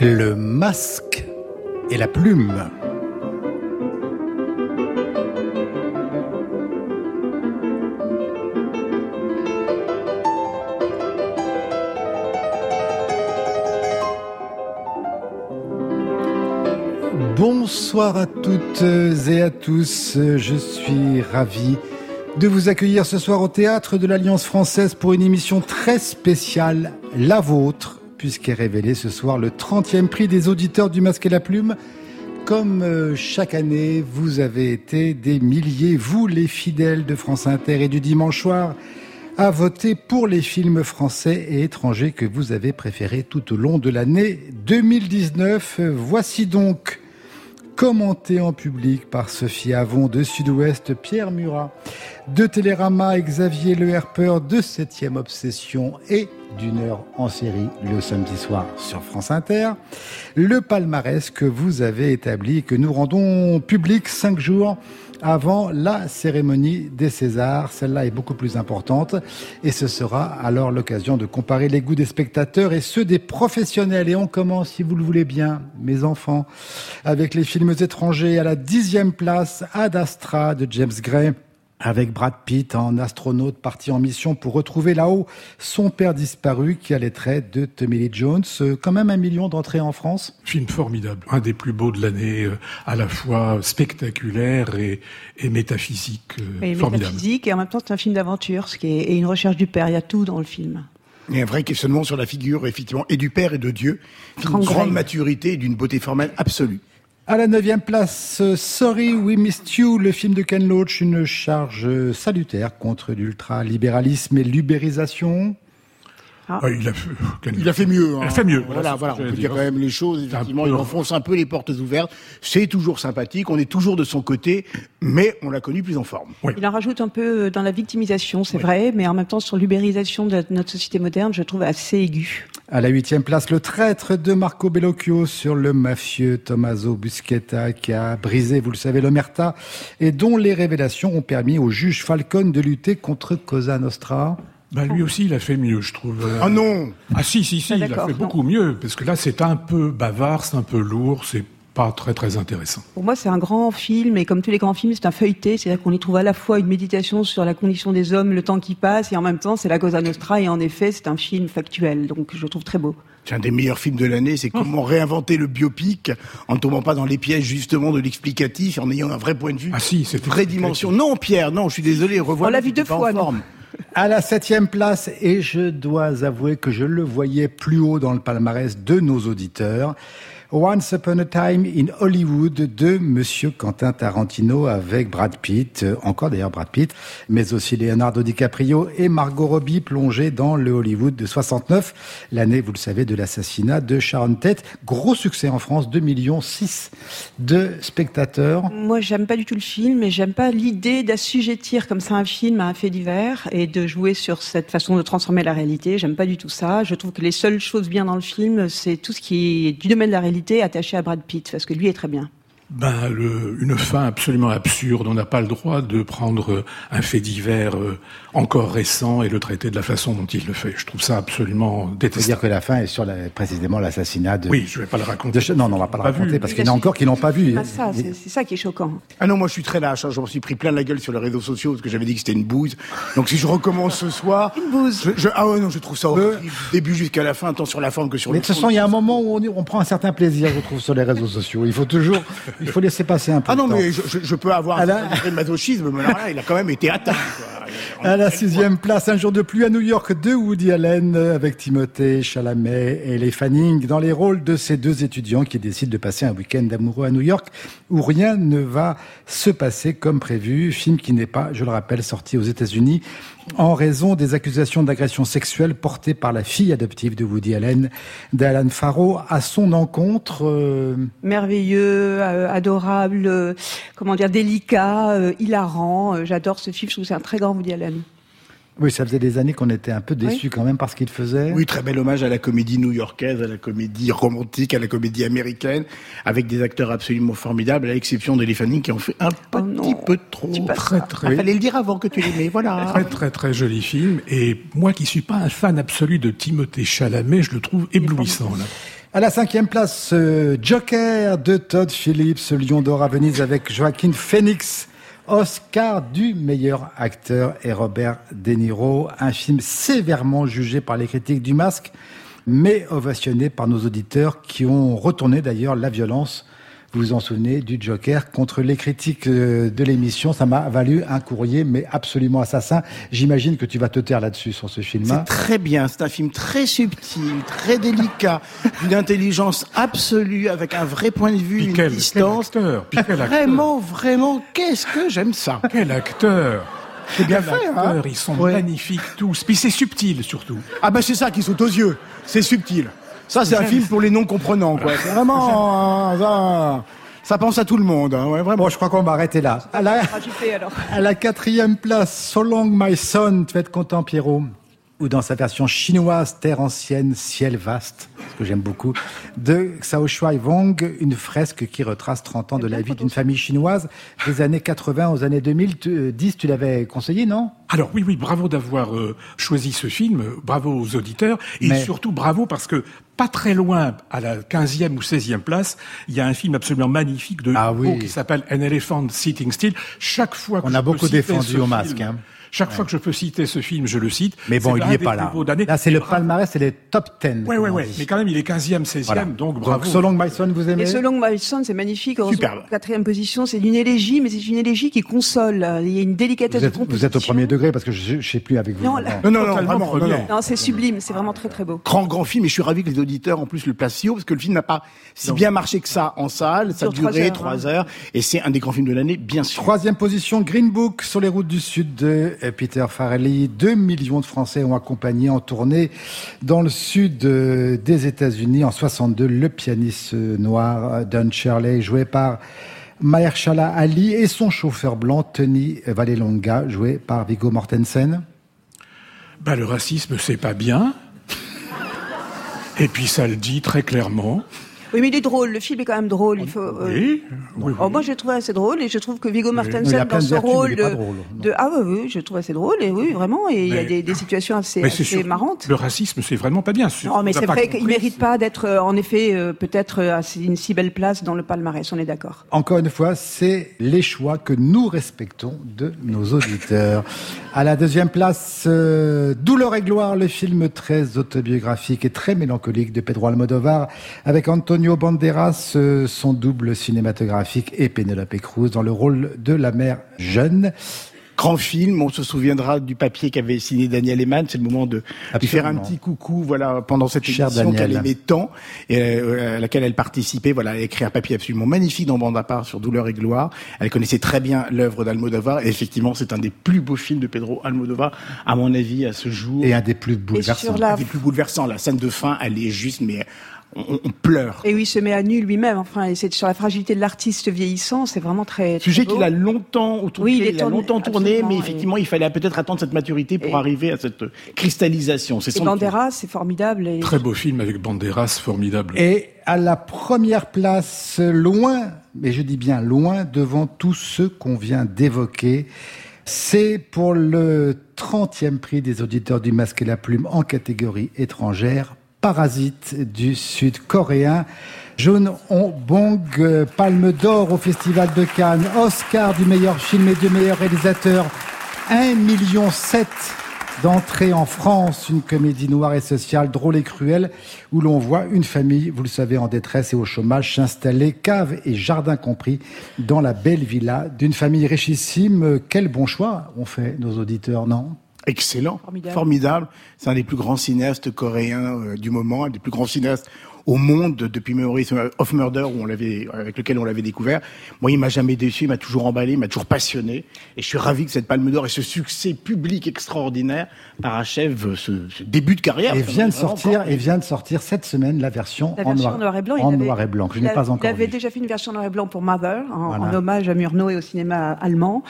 Le masque et la plume. Bonsoir à toutes et à tous, je suis ravi de vous accueillir ce soir au Théâtre de l'Alliance Française pour une émission très spéciale, la vôtre, puisqu'est révélé ce soir le 30e prix des auditeurs du Masque et la Plume. Comme chaque année, vous avez été des milliers, vous les fidèles de France Inter et du dimanche soir, à voter pour les films français et étrangers que vous avez préférés tout au long de l'année 2019. Voici donc, commenté en public par Sophie Avon de Sud-Ouest, Pierre Murat de Télérama et Xavier Le Herpeur de 7e Obsession et d'une heure en série le samedi soir sur France Inter. Le palmarès que vous avez établi et que nous rendons public 5 jours avant la cérémonie des Césars. Celle-là est beaucoup plus importante et ce sera alors l'occasion de comparer les goûts des spectateurs et ceux des professionnels. Et on commence, si vous le voulez bien, mes enfants, avec les films étrangers. À la 10e place, Ad Astra de James Gray, avec Brad Pitt en astronaute parti en mission pour retrouver là-haut son père disparu, qui a les traits de Tommy Lee Jones. Quand même 1 million d'entrées en France. Film formidable, un des plus beaux de l'année, à la fois spectaculaire et métaphysique, formidable. Métaphysique, et en même temps c'est un film d'aventure, et une recherche du père, il y a tout dans le film. Il y a un vrai questionnement sur la figure, effectivement, et du père et de Dieu, d'une grande maturité et d'une beauté formelle absolue. À la 9e place, Sorry We Missed You, le film de Ken Loach, une charge salutaire contre l'ultralibéralisme et l'ubérisation. Il a fait mieux. Il a fait mieux. Voilà, on peut dire quand même les choses. Effectivement, il enfonce un peu les portes ouvertes. C'est toujours sympathique, on est toujours de son côté, mais on l'a connu plus en forme. Oui. Il en rajoute un peu dans la victimisation, c'est vrai, mais en même temps sur l'ubérisation de notre société moderne, je trouve assez aigu. À la 8e place, Le Traître de Marco Bellocchio sur le mafieux Tommaso Buscetta qui a brisé, vous le savez, l'omerta et dont les révélations ont permis au juge Falcone de lutter contre Cosa Nostra. Lui aussi, il a fait mieux, je trouve. Ah non! Ah si, il a fait beaucoup mieux, parce que là, c'est un peu bavard, c'est un peu lourd, c'est pas très très intéressant. Pour moi, c'est un grand film, et comme tous les grands films, c'est un feuilleté, c'est-à-dire qu'on y trouve à la fois une méditation sur la condition des hommes, le temps qui passe, et en même temps, c'est la Cosa Nostra, et en effet, c'est un film factuel, donc je le trouve très beau. C'est un des meilleurs films de l'année, c'est comment réinventer le biopic en ne tombant pas dans les pièges justement de l'explicatif, en ayant un vrai point de vue. Ah si, c'est vraie dimension. Non, Pierre, non, je suis désolé, revois. On l'a vu 2 fois, non. À la 7e place, et je dois avouer que je le voyais plus haut dans le palmarès de nos auditeurs, Once Upon a Time in Hollywood de Monsieur Quentin Tarantino avec Brad Pitt, encore d'ailleurs Brad Pitt, mais aussi Leonardo DiCaprio et Margot Robbie plongés dans le Hollywood de 69, l'année, vous le savez, de l'assassinat de Sharon Tate. Gros succès en France, 2,6 millions de spectateurs. Moi, j'aime pas du tout le film, et j'aime pas l'idée d'assujettir comme ça un film à un fait divers et de jouer sur cette façon de transformer la réalité. J'aime pas du tout ça. Je trouve que les seules choses bien dans le film, c'est tout ce qui est du domaine de la réalité attaché à Brad Pitt, parce que lui est très bien. Une fin absolument absurde. On n'a pas le droit de prendre un fait divers encore récent et le traiter de la façon dont il le fait. Je trouve ça absolument détestable. C'est-à-dire que la fin est sur précisément l'assassinat de... Oui, je ne vais pas le raconter. Non, on ne va pas le raconter, parce qu'il y en a encore qui ne l'ont pas vu. C'est ça qui est choquant. Ah non, moi je suis très lâche, je m'en suis pris plein la gueule sur les réseaux sociaux, parce que j'avais dit que c'était une bouse. Donc si je recommence ce soir... Une bouse. Je trouve ça horrible. Début jusqu'à la fin, tant sur la forme que sur le fond. Mais de toute façon, il y a un moment où on prend un certain plaisir, je trouve, sur les réseaux sociaux. Il faut laisser passer un peu de temps. Ah non, mais je peux avoir un degré de masochisme, mais là, il a quand même été atteint. À la 6e place, Un jour de pluie à New York de Woody Allen, avec Timothée Chalamet et Les Fanning, dans les rôles de ces 2 étudiants qui décident de passer un week-end amoureux à New York, où rien ne va se passer comme prévu. Film qui n'est pas, je le rappelle, sorti aux États-Unis en raison des accusations d'agression sexuelle portées par la fille adoptive de Woody Allen, d'Alan Farrow, à son encontre. Merveilleux, adorable, délicat, hilarant. J'adore ce film, je trouve que c'est un très grand Woody Allen. Oui, ça faisait des années qu'on était un peu déçus quand même par ce qu'il faisait. Oui, très bel hommage à la comédie new-yorkaise, à la comédie romantique, à la comédie américaine, avec des acteurs absolument formidables, à l'exception d'Elle Fanning qui en fait un petit peu trop. Très. Fallait le dire avant que tu l'aimais, voilà. Très très très joli film. Et moi qui suis pas un fan absolu de Timothée Chalamet, je le trouve éblouissant là. À la 5e place, Joker de Todd Phillips, Lion d'or à Venise avec Joaquin Phoenix. Oscar du meilleur acteur et Robert De Niro. Un film sévèrement jugé par les critiques du Masque, mais ovationné par nos auditeurs qui ont retourné d'ailleurs la violence. Vous vous en souvenez du Joker contre les critiques de l'émission. Ça m'a valu un courrier, mais absolument assassin. J'imagine que tu vas te taire là-dessus sur ce film. C'est très bien. C'est un film très subtil, très délicat, d'une intelligence absolue, avec un vrai point de vue, une distance. Quel acteur. Vraiment, qu'est-ce que j'aime ça. Quel acteur. C'est bien fait, hein. Ils sont magnifiques tous. Puis c'est subtil, surtout. Ah ben c'est ça qui saute aux yeux. C'est subtil. Ça, c'est un film pour les non-comprenants, quoi. C'est vraiment, ça pense à tout le monde, hein. Ouais, vraiment. Bon, je crois qu'on va arrêter là. À la 4e place, So Long My Son, tu vas être content, Pierrot. Ou dans sa version chinoise, Terre ancienne, ciel vaste, ce que j'aime beaucoup, de Xiao Shuai Wong, une fresque qui retrace 30 ans de la vie d'une famille chinoise des années 80 aux années 2010. Tu l'avais conseillé, non? Alors oui, bravo d'avoir choisi ce film, bravo aux auditeurs, et surtout bravo parce que pas très loin, à la 15e ou 16e place, il y a un film absolument magnifique de qui s'appelle An Elephant Sitting Still. Chaque fois que on a beaucoup défendu au Masque, hein. Chaque fois que je peux citer ce film, je le cite. Mais bon, il n'y est pas là. Là, c'est le palmarès, c'est les top 10. Ouais. Mais quand même, il est 15e, 16e, voilà. Donc bravo. Donc, So Long My Son, vous aimez? Et So Long My Son, c'est magnifique. Superbe. 4e position, c'est une élégie, mais c'est une élégie qui console. Il y a une délicatesse de composition. Vous êtes au premier degré, parce que je sais plus avec vous. Non, vraiment. Non, c'est sublime, c'est vraiment très très beau. Grand film, et je suis ravi que les auditeurs, en plus, le placent si haut, parce que le film n'a pas si bien marché que ça en salle. Ça a duré 3 heures, et c'est un des grands films de l'année, bien sûr. 3e position, Green Book, Sur les routes du Sud de Peter Farrelly. 2 millions de Français ont accompagné en tournée dans le sud des États-Unis en 62 le pianiste noir Don Shirley, joué par Mahershala Ali, et son chauffeur blanc Tony Vallelonga, joué par Viggo Mortensen. Le racisme, c'est pas bien. Et puis ça le dit très clairement. Oui, mais il est drôle. Le film est quand même drôle. Il faut. Oui. Moi, j'ai trouvé assez drôle, et je trouve que Viggo Mortensen dans ce rôle oui, je trouve assez drôle, et oui, vraiment. Et il y a des situations assez marrantes. Le racisme, c'est vraiment pas bien. Non, mais c'est vrai qu'il mérite pas d'être, en effet, peut-être à une si belle place dans le palmarès. On est d'accord. Encore une fois, c'est les choix que nous respectons de nos auditeurs. À la 2e place, Douleur et gloire, le film très autobiographique et très mélancolique de Pedro Almodovar, avec Antonio Banderas, son double cinématographique, et Penélope Cruz dans le rôle de la mère jeune. Grand film, on se souviendra du papier qu'avait signé Daniel Eman. C'est le moment de lui faire un petit coucou, voilà, pendant cette émission qu'elle aimait tant, et à laquelle elle participait. Voilà, elle a écrit un papier absolument magnifique dans Bande à part sur Douleur et gloire. Elle connaissait très bien l'œuvre d'Almodovar, et effectivement, c'est un des plus beaux films de Pedro Almodovar, à mon avis, à ce jour. Et un des plus bouleversants. Un des plus bouleversants. La scène de fin, elle est juste, mais on pleure. Et oui, il se met à nu lui-même. Enfin, et c'est sur la fragilité de l'artiste vieillissant. C'est vraiment très sujet beau. Qu'il a longtemps tourné, mais effectivement, il fallait peut-être attendre cette maturité pour arriver à cette cristallisation. Et Banderas, c'est formidable. Très beau film avec Banderas, formidable. Et à la première place, loin, mais je dis bien loin, devant tous ceux qu'on vient d'évoquer, c'est pour le 30e prix des auditeurs du Masque et la Plume en catégorie étrangère, Parasite du Sud-Coréen. Jeon Ho-bong, Palme d'Or au Festival de Cannes, Oscar du meilleur film et du meilleur réalisateur, 1,7 million d'entrées en France, une comédie noire et sociale, drôle et cruelle, où l'on voit une famille, vous le savez, en détresse et au chômage, s'installer, cave et jardin compris, dans la belle villa d'une famille richissime. Quel bon choix ont fait nos auditeurs, non ? Excellent, formidable. C'est un des plus grands cinéastes coréens du moment, un des plus grands cinéastes au monde depuis Memories of Murder, avec lequel on l'avait découvert. Moi, il m'a jamais déçu, il m'a toujours emballé, il m'a toujours passionné. Et je suis ravi que cette Palme d'Or et ce succès public extraordinaire parachève ce début de carrière. Et vient de sortir cette semaine la version en noir et blanc. Que je n'ai pas encore vue. Il avait déjà fait une version noir et blanc pour Mother, en hommage à Murnau et au cinéma allemand.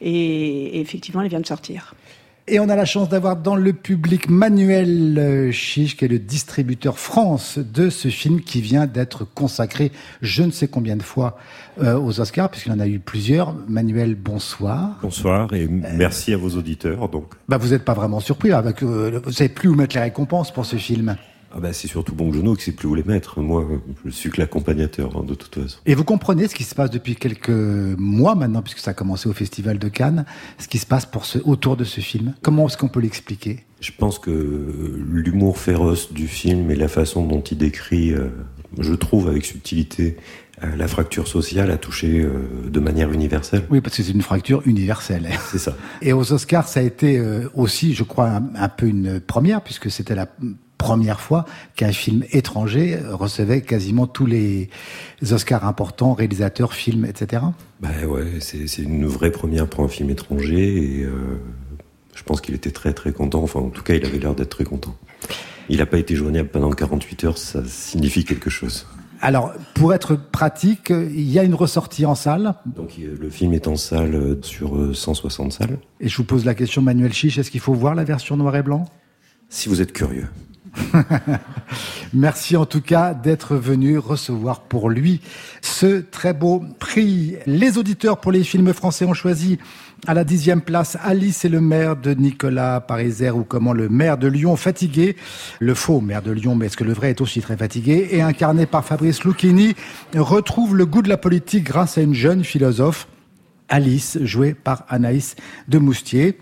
Et effectivement, elle vient de sortir. Et on a la chance d'avoir dans le public Manuel Chiche, qui est le distributeur France de ce film, qui vient d'être consacré je ne sais combien de fois aux Oscars, puisqu'il en a eu plusieurs. Manuel, bonsoir. Bonsoir et merci à vos auditeurs. Donc, vous n'êtes pas vraiment surpris, vous savez plus où mettre les récompenses pour ce film. C'est surtout Bong Joon-ho qui sait plus où les mettre. Moi, je suis que l'accompagnateur, de toute façon. Et vous comprenez ce qui se passe depuis quelques mois maintenant, puisque ça a commencé au Festival de Cannes, ce qui se passe autour de ce film. Comment est-ce qu'on peut l'expliquer ? Je pense que l'humour féroce du film et la façon dont il décrit, je trouve avec subtilité, la fracture sociale a touché de manière universelle. Oui, parce que c'est une fracture universelle. C'est ça. Et aux Oscars, ça a été aussi, je crois, un peu une première, puisque c'était la première fois qu'un film étranger recevait quasiment tous les Oscars importants, réalisateurs, films, etc. C'est une vraie première pour un film étranger et je pense qu'il était très très content. Enfin, en tout cas, il avait l'air d'être très content. Il n'a pas été joignable pendant 48 heures, ça signifie quelque chose. Alors, pour être pratique, il y a une ressortie en salle. Donc, le film est en salle sur 160 salles. Et je vous pose la question, Manuel Chiche, est-ce qu'il faut voir la version noir et blanc ? Si vous êtes curieux. Merci en tout cas d'être venu recevoir pour lui ce très beau prix. Les auditeurs pour les films français ont choisi à la 10e place Alice et le maire de Nicolas Pariser, ou comment le maire de Lyon fatigué, le faux maire de Lyon, mais est-ce que le vrai est aussi très fatigué, et incarné par Fabrice Lucchini, retrouve le goût de la politique grâce à une jeune philosophe, Alice, jouée par Anaïs de Moustier.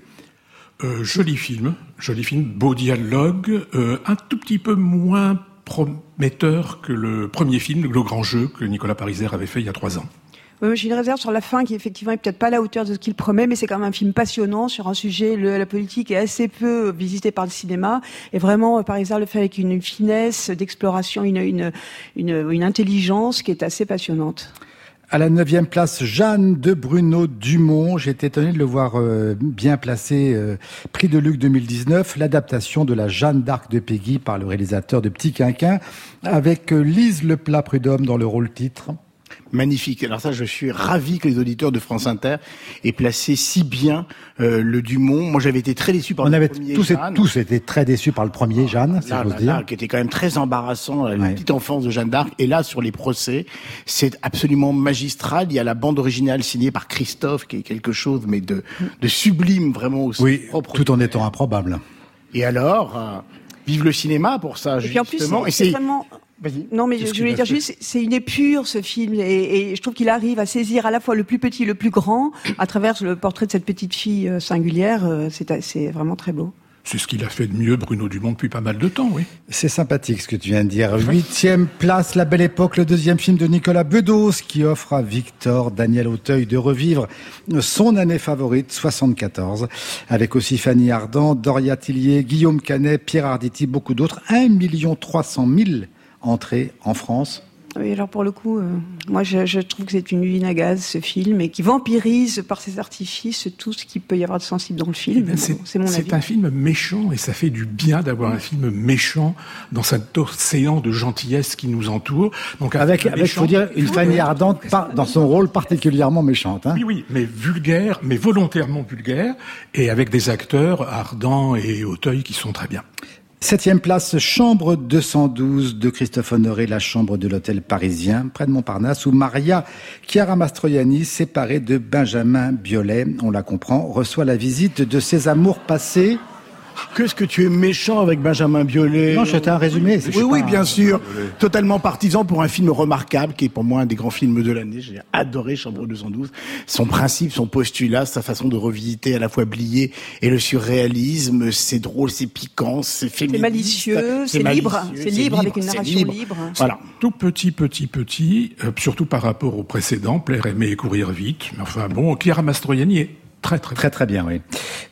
Joli film, beau dialogue, un tout petit peu moins prometteur que le premier film, Le Grand Jeu, que Nicolas Pariser avait fait il y a 3 ans. Oui, j'ai une réserve sur la fin qui effectivement est peut-être pas à la hauteur de ce qu'il promet, mais c'est quand même un film passionnant sur un sujet, la politique est assez peu visité par le cinéma, et vraiment Pariser le fait avec une finesse d'exploration, une intelligence qui est assez passionnante. À la 9e place, Jeanne de Bruno Dumont. J'étais étonné de le voir bien placé. Prix de Luc 2019, l'adaptation de la Jeanne d'Arc de Péguy par le réalisateur de Petit Quinquin, avec Lise Leplat-Prud'homme dans le rôle titre. Magnifique. Alors ça, je suis ravi que les auditeurs de France Inter aient placé si bien le Dumont. Moi, j'avais été très déçu par le premier Jeanne. Tous étaient très déçus par le premier Jeanne, si j'ose dire. Qui était quand même très embarrassant, la petite enfance de Jeanne d'Arc. Et là, sur les procès, c'est absolument magistral. Il y a la bande originale signée par Christophe, qui est quelque chose, mais de sublime, vraiment aussi. Oui, tout en étant improbable. Et alors, vive le cinéma pour ça, justement. Et puis en plus, c'est vraiment... Vas-y. Non, mais je voulais dire juste, c'est une épure, ce film, et je trouve qu'il arrive à saisir à la fois le plus petit et le plus grand, à travers le portrait de cette petite fille singulière. C'est vraiment très beau. C'est ce qu'il a fait de mieux, Bruno Dumont, depuis pas mal de temps, oui. C'est sympathique ce que tu viens de dire. 8e place, La Belle Époque, le 2e film de Nicolas Bedos, qui offre à Victor Daniel Auteuil de revivre son année favorite, 74, avec aussi Fanny Ardant, Doria Tillier, Guillaume Canet, Pierre Arditi, beaucoup d'autres. 1 300 000 entrées en France. Oui, alors pour le coup, moi je trouve que c'est une usine à gaz, ce film, et qui vampirise par ses artifices tout ce qu'il peut y avoir de sensible dans le film. C'est mon avis. C'est un film méchant, et ça fait du bien d'avoir un film méchant dans cet océan de gentillesse qui nous entoure. Donc avec faut dire, une Fanny Ardant dans son rôle particulièrement méchante. Hein. Oui, mais vulgaire, mais volontairement vulgaire, et avec des acteurs, Ardant et Auteuil, qui sont très bien. 7e place, Chambre 212 de Christophe Honoré, la chambre de l'hôtel parisien, près de Montparnasse, où Maria Chiara Mastroianni, séparée de Benjamin Biolay, on la comprend, reçoit la visite de ses amours passés. Qu'est-ce que tu es méchant avec Benjamin Biolay? Non, c'était un résumé. Oui, bien sûr. Totalement partisan pour un film remarquable, qui est pour moi un des grands films de l'année. J'ai adoré Chambre 212. Son principe, son postulat, sa façon de revisiter à la fois Blier et le surréalisme. C'est drôle, c'est piquant, c'est féministe. C'est malicieux, c'est libre. C'est libre avec une narration libre. Voilà. Tout petit, surtout par rapport au précédent, Plaire, aimer et courir vite. Mais enfin bon, Chiara Mastroianni est très bien, oui.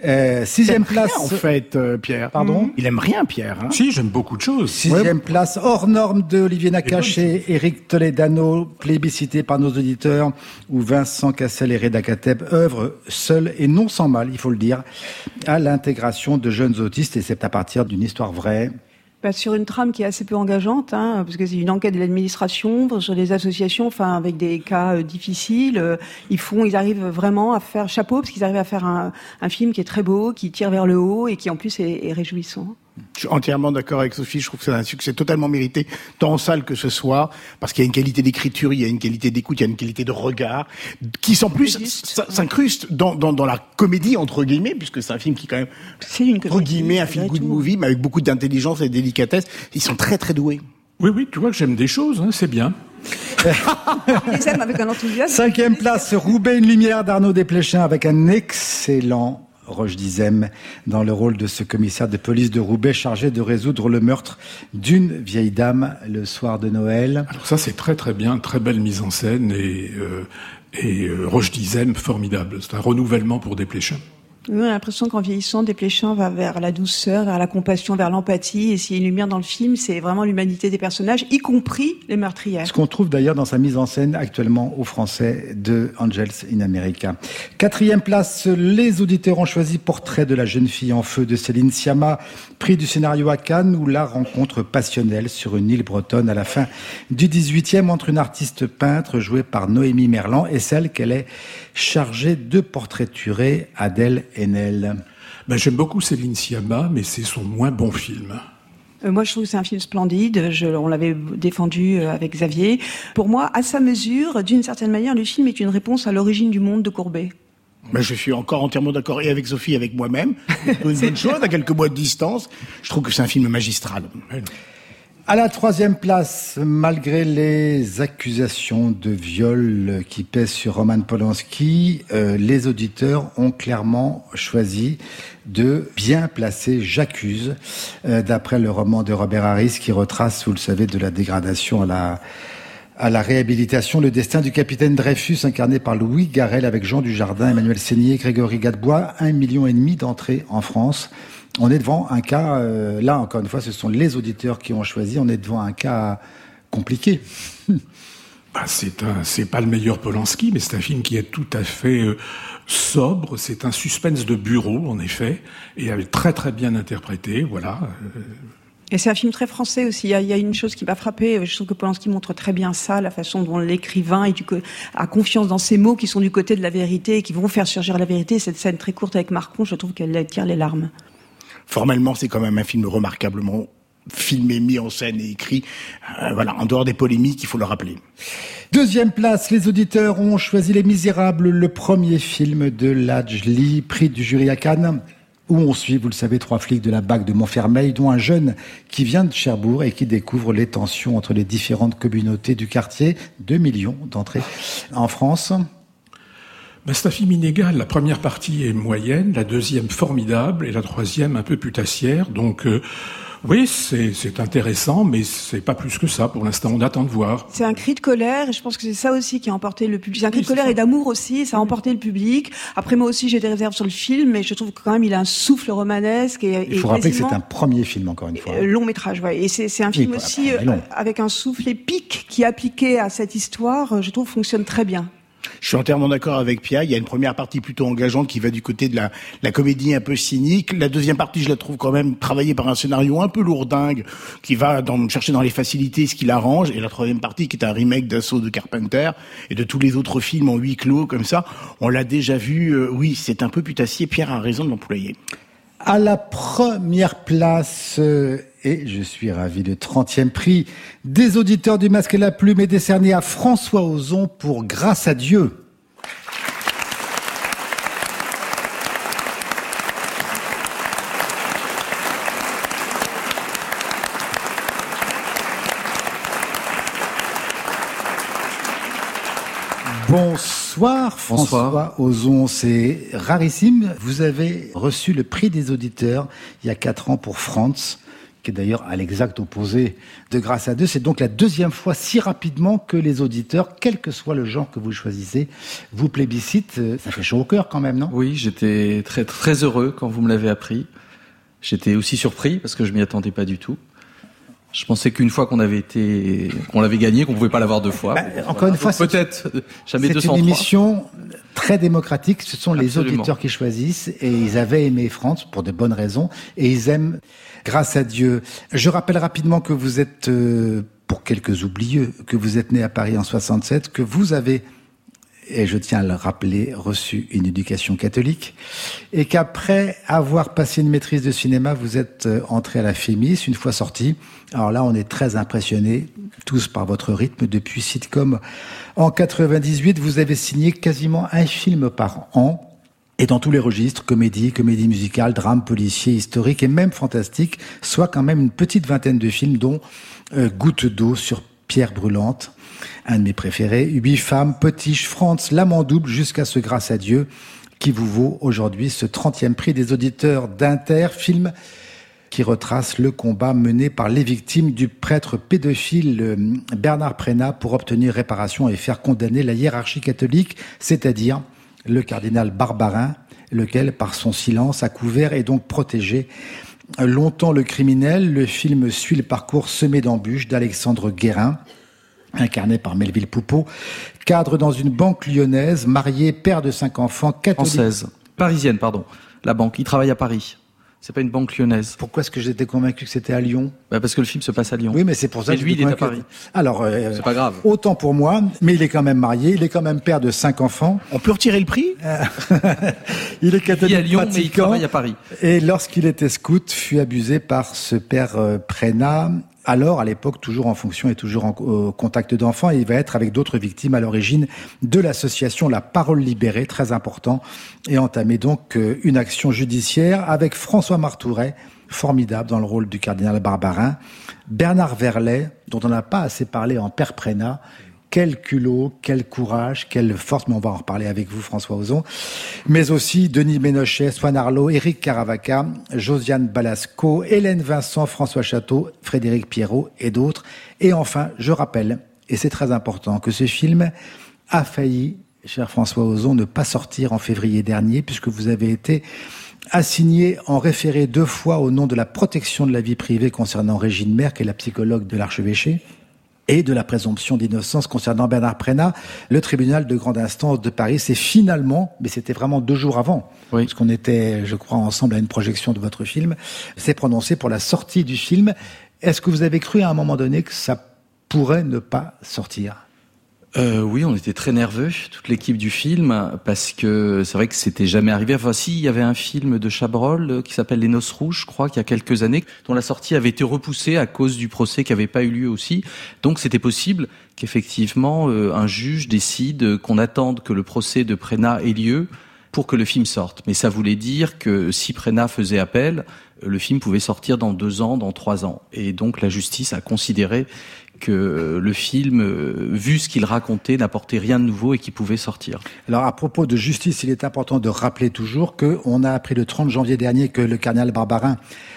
6e place. En fait, Pierre. Pardon? Il aime rien, Pierre. Hein. Si, j'aime beaucoup de choses. 6e place, Hors norme de Olivier Nakache et Éric Toledano, plébiscité par nos auditeurs, où Vincent Cassel et Reda Kateb œuvrent seuls et non sans mal, il faut le dire, à l'intégration de jeunes autistes, et c'est à partir d'une histoire vraie. Sur une trame qui est assez peu engageante, parce que c'est une enquête de l'administration sur des associations, avec des cas difficiles. Ils arrivent vraiment à faire chapeau, parce qu'ils arrivent à faire un film qui est très beau, qui tire vers le haut et qui en plus est réjouissant. Je suis entièrement d'accord avec Sophie. Je trouve que c'est un succès totalement mérité, tant en salle que ce soit, parce qu'il y a une qualité d'écriture, il y a une qualité d'écoute, il y a une qualité de regard, qui sans plus s'incruste dans la comédie entre guillemets, puisque c'est un film qui quand même, entre guillemets, un feel-good movie, mais avec beaucoup d'intelligence et de délicatesse. Ils sont très très doués. Oui, tu vois que j'aime des choses, hein, c'est bien. Il les aime avec un enthousiasme. 5e place, Roubaix, une lumière d'Arnaud Desplechin avec un excellent Roche Dizem dans le rôle de ce commissaire de police de Roubaix chargé de résoudre le meurtre d'une vieille dame le soir de Noël. Alors ça c'est très très bien, très belle mise en scène et Roche Dizem formidable. C'est un renouvellement pour Desplechin. On a l'impression qu'en vieillissant, Desplechin va vers la douceur, vers la compassion, vers l'empathie. Et s'il y a une lumière dans le film, c'est vraiment l'humanité des personnages, y compris les meurtrières. Ce qu'on trouve d'ailleurs dans sa mise en scène actuellement au français de Angels in America. 4e place, les auditeurs ont choisi Portrait de la jeune fille en feu de Céline Sciamma, prix du scénario à Cannes, où la rencontre passionnelle sur une île bretonne à la fin du 18e entre une artiste peintre jouée par Noémie Merlan et celle qu'elle est chargée de portraiturer, Adèle Haenel. J'aime beaucoup Céline Sciamma, mais c'est son moins bon film. Moi, je trouve que c'est un film splendide. On l'avait défendu avec Xavier. Pour moi, à sa mesure, d'une certaine manière, le film est une réponse à l'origine du monde de Courbet. Je suis encore entièrement d'accord, et avec Sophie, et avec moi-même. C'est une bonne chose, à quelques mois de distance. Je trouve que c'est un film magistral. À la 3e place, malgré les accusations de viol qui pèsent sur Roman Polanski, les auditeurs ont clairement choisi de bien placer J'accuse, d'après le roman de Robert Harris qui retrace, vous le savez, de la dégradation à la réhabilitation, le destin du capitaine Dreyfus, incarné par Louis Garrel, avec Jean Dujardin, Emmanuel Seigné, Grégory Gadebois, 1,5 million d'entrées en France. On est devant un cas, là encore une fois, ce sont les auditeurs qui ont choisi, on est devant un cas compliqué. C'est pas le meilleur Polanski, mais c'est un film qui est tout à fait sobre, c'est un suspense de bureau, en effet, et très très bien interprété, voilà. Et c'est un film très français aussi. Il y a une chose qui m'a frappée. Je trouve que Polanski montre très bien ça, la façon dont l'écrivain a confiance dans ses mots qui sont du côté de la vérité et qui vont faire surgir la vérité. Cette scène très courte avec Marcon, je trouve qu'elle tire les larmes. Formellement, c'est quand même un film remarquablement filmé, mis en scène et écrit. En dehors des polémiques, il faut le rappeler. 2e place, les auditeurs ont choisi Les Misérables, le premier film de Lajli, prix du jury à Cannes, où on suit, vous le savez, 3 flics de la BAC de Montfermeil, dont un jeune qui vient de Cherbourg et qui découvre les tensions entre les différentes communautés du quartier. 2 millions d'entrées en France. C'est un film inégal. La première partie est moyenne, la deuxième formidable et la troisième un peu putassière. Donc, oui, c'est intéressant, mais c'est pas plus que ça. Pour l'instant, on attend de voir. C'est un cri de colère, et je pense que c'est ça aussi qui a emporté le public. C'est un cri de colère et d'amour aussi, ça a emporté le public. Après, moi aussi, j'ai des réserves sur le film, mais je trouve que quand même, il a un souffle romanesque. Il faut rappeler que c'est un premier film, encore une fois. Long métrage, ouais. Et c'est un film aussi avec un souffle épique qui, appliqué à cette histoire, je trouve, fonctionne très bien. Je suis entièrement d'accord avec Pia. Il y a une première partie plutôt engageante qui va du côté de la comédie un peu cynique. La deuxième partie, je la trouve quand même travaillée par un scénario un peu lourdingue qui va chercher dans les facilités ce qui l'arrange. Et la troisième partie qui est un remake d'Assaut de Carpenter et de tous les autres films en huis clos comme ça. On l'a déjà vu. Oui, c'est un peu putassier. Pierre a raison de l'employer. À la première place, et je suis ravi, le 30e prix des auditeurs du Masque et la Plume est décerné à François Ozon pour Grâce à Dieu. Bonsoir François Ozon, c'est rarissime. Vous avez reçu le prix des auditeurs il y a 4 ans pour France, qui est d'ailleurs à l'exact opposé de Grâce à Dieu. C'est donc la deuxième fois si rapidement que les auditeurs, quel que soit le genre que vous choisissez, vous plébiscitent. Ça fait chaud au cœur quand même, non ? Oui, j'étais très, très heureux quand vous me l'avez appris. J'étais aussi surpris parce que je m'y attendais pas du tout. Je pensais qu'une fois qu'on l'avait gagné, qu'on pouvait pas l'avoir 2 fois. Encore une fois, peut-être jamais 203. C'est une émission très démocratique. Ce sont les Absolument. auditeurs qui choisissent et ils avaient aimé France pour de bonnes raisons et ils aiment Grâce à Dieu. Je rappelle rapidement que vous êtes, pour quelques oublieux, que vous êtes né à Paris en 67, que vous avez et je tiens à le rappeler, reçu une éducation catholique, et qu'après avoir passé une maîtrise de cinéma, vous êtes entré à la Fémis une fois sorti. Alors là, on est très impressionnés, tous par votre rythme. Depuis Sitcom, en 98, vous avez signé quasiment un film par an, et dans tous les registres, comédie musicale, drame, policier, historique et même fantastique, soit quand même une petite vingtaine de films, dont Goutte d'eau sur Pierre Brûlante, un de mes préférés, 8 femmes, Potiche, Franz, L'amant double, jusqu'à ce Grâce à Dieu, qui vous vaut aujourd'hui ce 30e prix des auditeurs d'Inter, film qui retrace le combat mené par les victimes du prêtre pédophile Bernard Prénat pour obtenir réparation et faire condamner la hiérarchie catholique, c'est-à-dire le cardinal Barbarin, lequel, par son silence, a couvert et donc protégé longtemps le criminel. Le film suit le parcours semé d'embûches d'Alexandre Guérin, incarné par Melville Poupeau, cadre dans une banque lyonnaise, marié, père de 5 enfants, catholique. Française. Parisienne, pardon. La banque. Il travaille à Paris. C'est pas une banque lyonnaise. Pourquoi est-ce que j'étais convaincu que c'était à Lyon ? Parce que le film se passe à Lyon. Oui, mais c'est pour ça que lui, il est à Paris. Alors, c'est pas grave. Autant pour moi, mais il est quand même marié, il est quand même père de 5 enfants. On peut retirer le prix ? Il est catholique à Lyon, pratiquant, mais il travaille à Paris. Et lorsqu'il était scout, fut abusé par ce père Prénat. Alors, à l'époque, toujours en fonction et toujours en contact d'enfants, et il va être avec d'autres victimes à l'origine de l'association La Parole Libérée, très important, et entamer donc une action judiciaire avec François Martouret, formidable dans le rôle du cardinal Barbarin, Bernard Verlet, dont on n'a pas assez parlé en père Prénat. Quel culot, quel courage, quelle force, mais on va en reparler avec vous, François Ozon. Mais aussi Denis Ménochet, Swan Arlo, Éric Caravaca, Josiane Balasco, Hélène Vincent, François Château, Frédéric Pierrot et d'autres. Et enfin, je rappelle, et c'est très important, que ce film a failli, cher François Ozon, ne pas sortir en février dernier, puisque vous avez été assigné en référé 2 fois au nom de la protection de la vie privée concernant Régine Maire, qui est la psychologue de l'archevêché, et de la présomption d'innocence concernant Bernard Prénat. Le tribunal de grande instance de Paris s'est finalement, mais c'était vraiment 2 jours avant, parce qu'on était, je crois, ensemble à une projection de votre film, s'est prononcé pour la sortie du film. Est-ce que vous avez cru à un moment donné que ça pourrait ne pas sortir ? Oui, on était très nerveux, toute l'équipe du film, parce que c'est vrai que c'était jamais arrivé. Enfin, si, il y avait un film de Chabrol qui s'appelle Les Noces Rouges, je crois, qu'il y a quelques années, dont la sortie avait été repoussée à cause du procès qui n'avait pas eu lieu aussi. Donc, c'était possible qu'effectivement, un juge décide qu'on attende que le procès de Prénat ait lieu pour que le film sorte. Mais ça voulait dire que si Prénat faisait appel, le film pouvait sortir dans 2 ans, dans 3 ans. Et donc, la justice a considéré que le film, vu ce qu'il racontait, n'apportait rien de nouveau et qu'il pouvait sortir. Alors, à propos de justice, il est important de rappeler toujours qu'on a appris le 30 janvier dernier que le cardinal Barbarin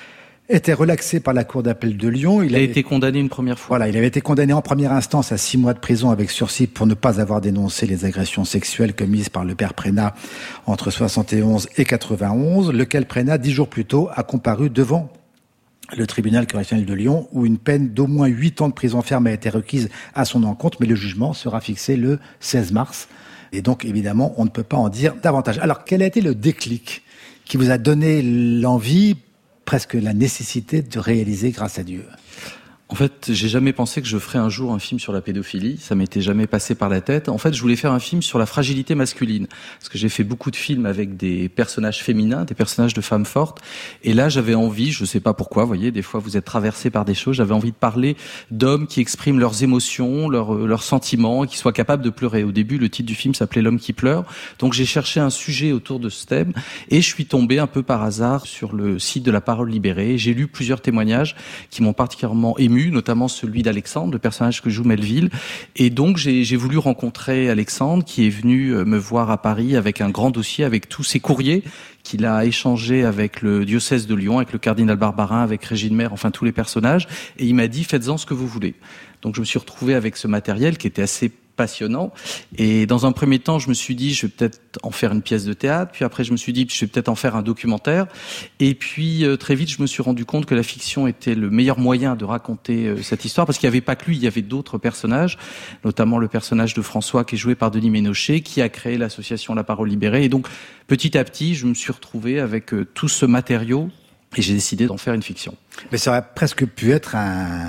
était relaxé par la Cour d'appel de Lyon. Il a été condamné une première fois. Voilà, il avait été condamné en première instance à 6 mois de prison avec sursis pour ne pas avoir dénoncé les agressions sexuelles commises par le père Prénat entre 71 et 91, lequel Prénat, 10 jours plus tôt, a comparu devant le tribunal correctionnel de Lyon, où une peine d'au moins 8 ans de prison ferme a été requise à son encontre, mais le jugement sera fixé le 16 mars. Et donc, évidemment, on ne peut pas en dire davantage. Alors, quel a été le déclic qui vous a donné l'envie, presque la nécessité de réaliser Grâce à Dieu ? En fait, j'ai jamais pensé que je ferais un jour un film sur la pédophilie. Ça m'était jamais passé par la tête. En fait, je voulais faire un film sur la fragilité masculine. Parce que j'ai fait beaucoup de films avec des personnages féminins, des personnages de femmes fortes. Et là, j'avais envie, je sais pas pourquoi, vous voyez, des fois vous êtes traversé par des choses, j'avais envie de parler d'hommes qui expriment leurs émotions, leurs sentiments, et qui soient capables de pleurer. Au début, le titre du film s'appelait L'homme qui pleure. Donc j'ai cherché un sujet autour de ce thème. Et je suis tombé un peu par hasard sur le site de La Parole Libérée. J'ai lu plusieurs témoignages qui m'ont particulièrement ému, notamment celui d'Alexandre, le personnage que joue Melville. Et donc, j'ai voulu rencontrer Alexandre, qui est venu me voir à Paris avec un grand dossier, avec tous ses courriers qu'il a échangés avec le diocèse de Lyon, avec le cardinal Barbarin, avec Régine Maire, enfin tous les personnages. Et il m'a dit, faites-en ce que vous voulez. Donc, je me suis retrouvé avec ce matériel qui était assez passionnant. Et dans un premier temps, je me suis dit, je vais peut-être en faire une pièce de théâtre. Puis après, je me suis dit, je vais peut-être en faire un documentaire. Et puis, très vite, je me suis rendu compte que la fiction était le meilleur moyen de raconter cette histoire, parce qu'il n'y avait pas que lui, il y avait d'autres personnages, notamment le personnage de François, qui est joué par Denis Ménochet, qui a créé l'association La Parole Libérée. Et donc, petit à petit, je me suis retrouvé avec tout ce matériau et j'ai décidé d'en faire une fiction. Mais ça aurait presque pu être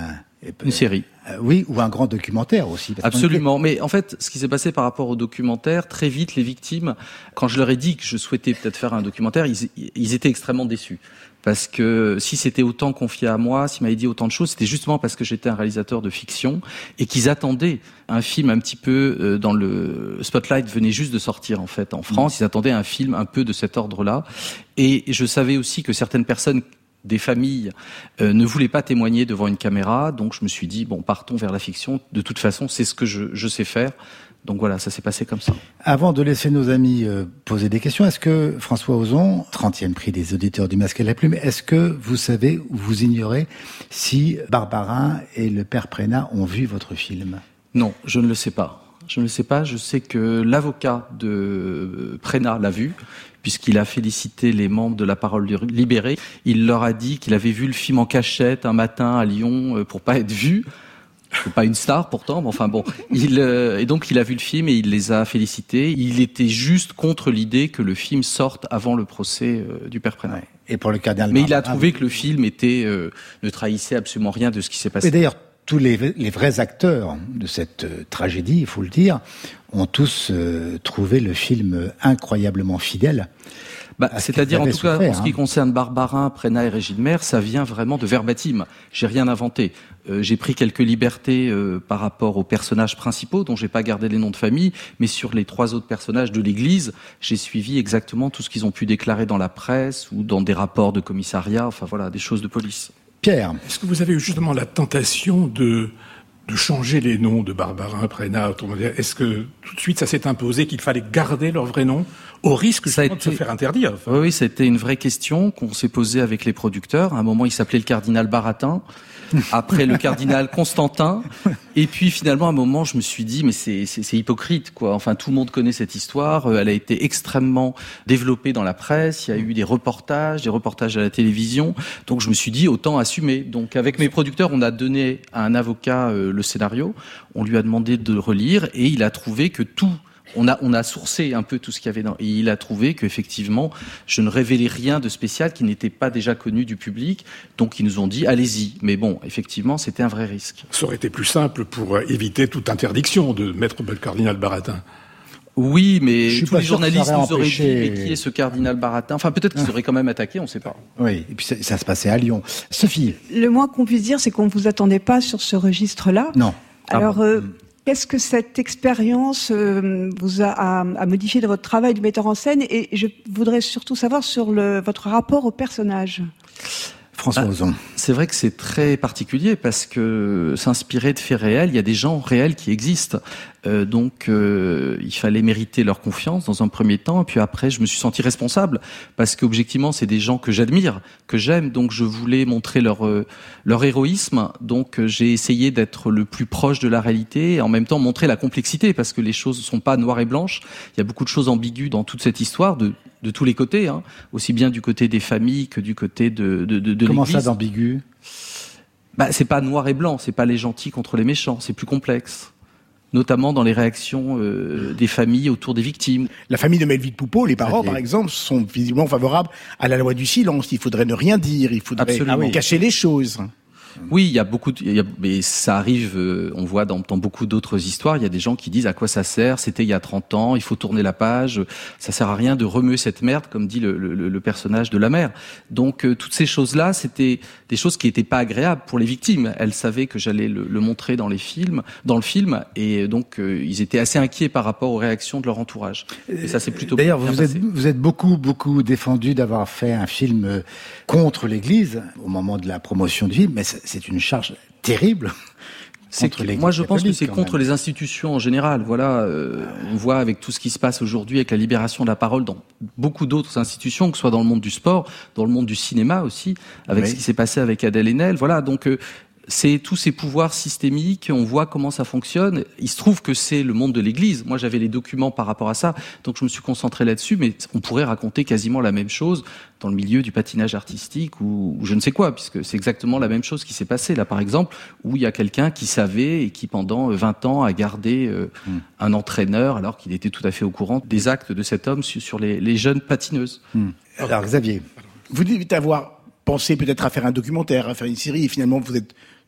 Une série. Oui, ou un grand documentaire aussi. Absolument. Mais en fait, ce qui s'est passé par rapport au documentaire, très vite, les victimes, quand je leur ai dit que je souhaitais peut-être faire un documentaire, ils étaient extrêmement déçus. Parce que si c'était autant confié à moi, s'ils m'avaient dit autant de choses, c'était justement parce que j'étais un réalisateur de fiction et qu'ils attendaient un film un petit peu dans le Spotlight venait juste de sortir en fait en France. Ils attendaient un film un peu de cet ordre-là. Et je savais aussi que certaines personnes, des familles, ne voulaient pas témoigner devant une caméra. Donc je me suis dit, bon, partons vers la fiction. De toute façon, c'est ce que je sais faire. Donc voilà, ça s'est passé comme ça. Avant de laisser nos amis poser des questions, est-ce que François Ozon, 30e prix des auditeurs du Masque et la Plume, est-ce que vous savez ou vous ignorez si Barbarin et le père Prénat ont vu votre film ? Non, je ne le sais pas. Je ne le sais pas. Je sais que l'avocat de Prénat l'a vu, puisqu'il a félicité les membres de La Parole Libérée. Il leur a dit qu'il avait vu le film en cachette un matin à Lyon pour pas être vu. Pas une star pourtant, mais enfin bon. Et donc il a vu le film et il les a félicités. Il était juste contre l'idée que le film sorte avant le procès du père Prénat. Ouais. Et pour le cardinal. Mais il a trouvé que le film était ne trahissait absolument rien de ce qui s'est passé. Et d'ailleurs, tous les vrais acteurs de cette tragédie, il faut le dire, ont tous trouvé le film incroyablement fidèle. C'est-à-dire, en tout cas, en ce qui concerne Barbarin, Prénat et Régine Maire, ça vient vraiment de verbatim. J'ai rien inventé. J'ai pris quelques libertés par rapport aux personnages principaux, dont j'ai pas gardé les noms de famille, mais sur les 3 autres personnages de l'Église, j'ai suivi exactement tout ce qu'ils ont pu déclarer dans la presse ou dans des rapports de commissariat, enfin voilà, des choses de police. Pierre, est-ce que vous avez eu justement la tentation de changer les noms de Barbarin, Prénat, autrement dire, est-ce que tout de suite ça s'est imposé qu'il fallait garder leur vrai nom au risque de se faire interdire? Enfin. Oui, c'était une vraie question qu'on s'est posée avec les producteurs. À un moment, il s'appelait le cardinal Baratin, après le cardinal Constantin, et puis finalement, à un moment, je me suis dit, mais c'est hypocrite, quoi. Enfin, tout le monde connaît cette histoire. Elle a été extrêmement développée dans la presse. Il y a eu des reportages à la télévision. Donc, je me suis dit, autant assumer. Donc, avec mes producteurs, on a donné à un avocat le scénario. On lui a demandé de le relire et il a trouvé que tout. On a sourcé un peu tout ce qu'il y avait dans, et il a trouvé qu'effectivement, je ne révélais rien de spécial qui n'était pas déjà connu du public. Donc, ils nous ont dit, allez-y. Mais bon, effectivement, c'était un vrai risque. Ça aurait été plus simple pour éviter toute interdiction de mettre le cardinal Baratin. Oui, mais tous les journalistes nous auraient dit, mais qui est ce cardinal Baratin? Enfin, peut-être qu'ils auraient quand même attaqué, on ne sait pas. Oui, et puis ça se passait à Lyon. Sophie. Le moins qu'on puisse dire, c'est qu'on ne vous attendait pas sur ce registre-là. Non. Alors, qu'est-ce que cette expérience vous a modifié dans votre travail de metteur en scène? Et je voudrais surtout savoir sur votre rapport au personnage. François Ozon. C'est vrai que c'est très particulier parce que s'inspirer de faits réels, il y a des gens réels qui existent. Donc il fallait mériter leur confiance dans un premier temps, et puis après je me suis senti responsable parce qu'objectivement c'est des gens que j'admire, que j'aime, donc je voulais montrer leur héroïsme. Donc j'ai essayé d'être le plus proche de la réalité et en même temps montrer la complexité parce que les choses ne sont pas noires et blanches. Il y a beaucoup de choses ambiguës dans toute cette histoire de tous les côtés, hein, aussi bien du côté des familles que du côté de Comment l'Église. ça d'ambigu? C'est pas noir et blanc, c'est pas les gentils contre les méchants, c'est plus complexe. Notamment dans les réactions des familles autour des victimes. La famille de Melville Poupeau, les parents par exemple, sont visiblement favorables à la loi du silence. Il faudrait ne rien dire, il faudrait cacher les choses. Oui, il y a mais ça arrive, on voit dans beaucoup d'autres histoires, il y a des gens qui disent à quoi ça sert, c'était il y a 30 ans, il faut tourner la page, ça sert à rien de remuer cette merde, comme dit le personnage de la mère. Donc toutes ces choses-là, c'était des choses qui étaient pas agréables pour les victimes. Elles savaient que j'allais le montrer dans le film, et donc ils étaient assez inquiets par rapport aux réactions de leur entourage. Et ça c'est plutôt D'ailleurs, vous êtes beaucoup défendu d'avoir fait un film contre l'Église au moment de la promotion du film, mais c'est une charge terrible. Moi, je pense que c'est contre les institutions en général. Voilà, on voit avec tout ce qui se passe aujourd'hui avec la libération de la parole dans beaucoup d'autres institutions, que ce soit dans le monde du sport, dans le monde du cinéma aussi, avec ce qui s'est passé avec Adèle Haenel. Voilà, donc c'est tous ces pouvoirs systémiques, on voit comment ça fonctionne. Il se trouve que c'est le monde de l'Église. Moi, j'avais les documents par rapport à ça, donc je me suis concentré là-dessus, mais on pourrait raconter quasiment la même chose dans le milieu du patinage artistique ou je ne sais quoi, puisque c'est exactement la même chose qui s'est passée là, par exemple, où il y a quelqu'un qui savait et qui, pendant 20 ans, a gardé un entraîneur, alors qu'il était tout à fait au courant des actes de cet homme sur les jeunes patineuses. Alors, Xavier, vous dites avoir pensé peut-être à faire un documentaire, à faire une série, et finalement vous êtes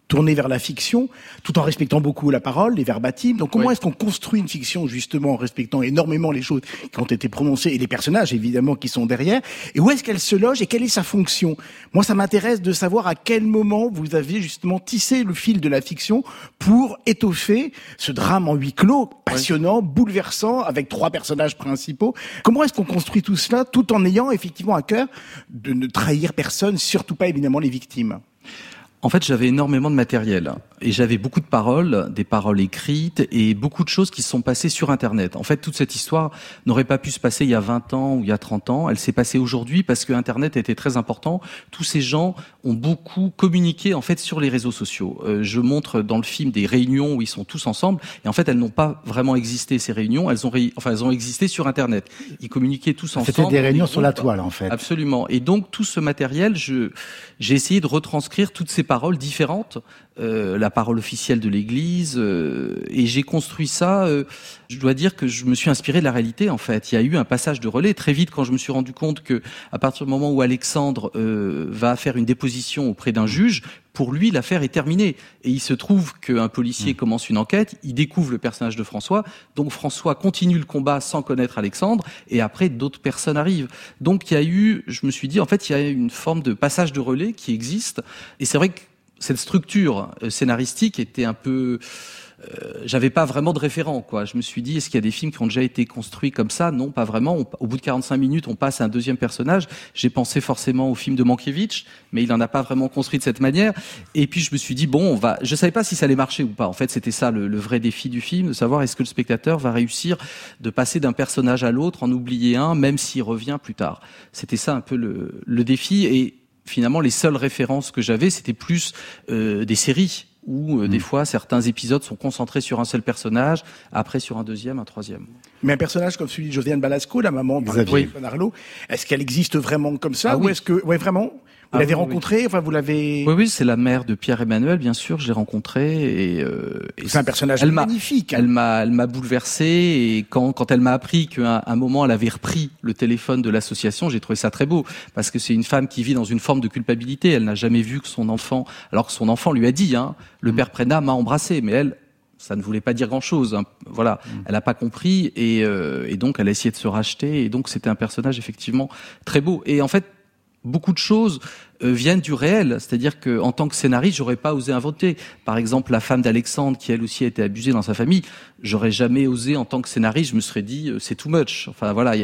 tourner vers la fiction, tout en respectant beaucoup la parole, les verbatims. Donc comment est-ce qu'on construit une fiction justement en respectant énormément les choses qui ont été prononcées et les personnages évidemment qui sont derrière, et où est-ce qu'elle se loge et quelle est sa fonction? Moi, ça m'intéresse de savoir à quel moment vous avez justement tissé le fil de la fiction pour étoffer ce drame en huis clos, passionnant, bouleversant, avec 3 personnages principaux. Comment est-ce qu'on construit tout cela tout en ayant effectivement à cœur de ne trahir personne, surtout pas évidemment les victimes? En fait, j'avais énormément de matériel et j'avais beaucoup de paroles, des paroles écrites et beaucoup de choses qui se sont passées sur Internet. En fait, toute cette histoire n'aurait pas pu se passer il y a 20 ans ou il y a 30 ans. Elle s'est passée aujourd'hui parce que Internet était très important. Tous ces gens ont beaucoup communiqué en fait sur les réseaux sociaux. Je montre dans le film des réunions où ils sont tous ensemble et en fait, elles n'ont pas vraiment existé ces réunions. Elles ont existé sur Internet. Ils communiquaient tous ensemble. C'était des réunions sur la toile en fait. Absolument. Et donc tout ce matériel, j'ai essayé de retranscrire toutes ces paroles différentes, la parole officielle de l'Église, et j'ai construit ça. Je dois dire que je me suis inspiré de la réalité. En fait, il y a eu un passage de relais très vite quand je me suis rendu compte que, à partir du moment où Alexandre va faire une déposition auprès d'un juge, pour lui l'affaire est terminée. Et il se trouve qu'un policier commence une enquête, il découvre le personnage de François, donc François continue le combat sans connaître Alexandre, et après d'autres personnes arrivent. Donc je me suis dit, en fait, il y a une forme de passage de relais qui existe, et c'est vrai que cette structure scénaristique était un peu... j'avais pas vraiment de référent, quoi. Je me suis dit, est-ce qu'il y a des films qui ont déjà été construits comme ça? Non, pas vraiment. Au bout de 45 minutes, on passe à un deuxième personnage. J'ai pensé forcément au film de Mankiewicz, mais il en a pas vraiment construit de cette manière. Et puis je me suis dit, bon, je savais pas si ça allait marcher ou pas. En fait, c'était ça le vrai défi du film, de savoir est-ce que le spectateur va réussir de passer d'un personnage à l'autre, en oublier un, même s'il revient plus tard. C'était ça un peu le défi. Et finalement, les seules références que j'avais, c'était plus des séries où des fois certains épisodes sont concentrés sur un seul personnage, après sur un deuxième, un troisième. Mais un personnage comme celui de Josiane Balasco, la maman de Stéphane Arlo, est-ce qu'elle existe vraiment comme ça, ou est-ce que vraiment vous l'avez rencontrée, enfin vous l'avez... Oui, c'est la mère de Pierre-Emmanuel, bien sûr, je l'ai rencontrée et c'est un personnage magnifique. Elle m'a bouleversé, et quand elle m'a appris qu'à un moment elle avait repris le téléphone de l'association, j'ai trouvé ça très beau, parce que c'est une femme qui vit dans une forme de culpabilité. Elle n'a jamais vu que son enfant, alors que son enfant lui a dit, le père Prénat m'a embrassé, mais elle, ça ne voulait pas dire grand-chose. Voilà, elle n'a pas compris, et donc elle a essayé de se racheter, et donc c'était un personnage effectivement très beau. Et en fait, beaucoup de choses viennent du réel, c'est-à-dire que en tant que scénariste, j'aurais pas osé inventer. Par exemple, la femme d'Alexandre, qui elle aussi a été abusée dans sa famille, j'aurais jamais osé en tant que scénariste. Je me serais dit c'est too much. Enfin voilà,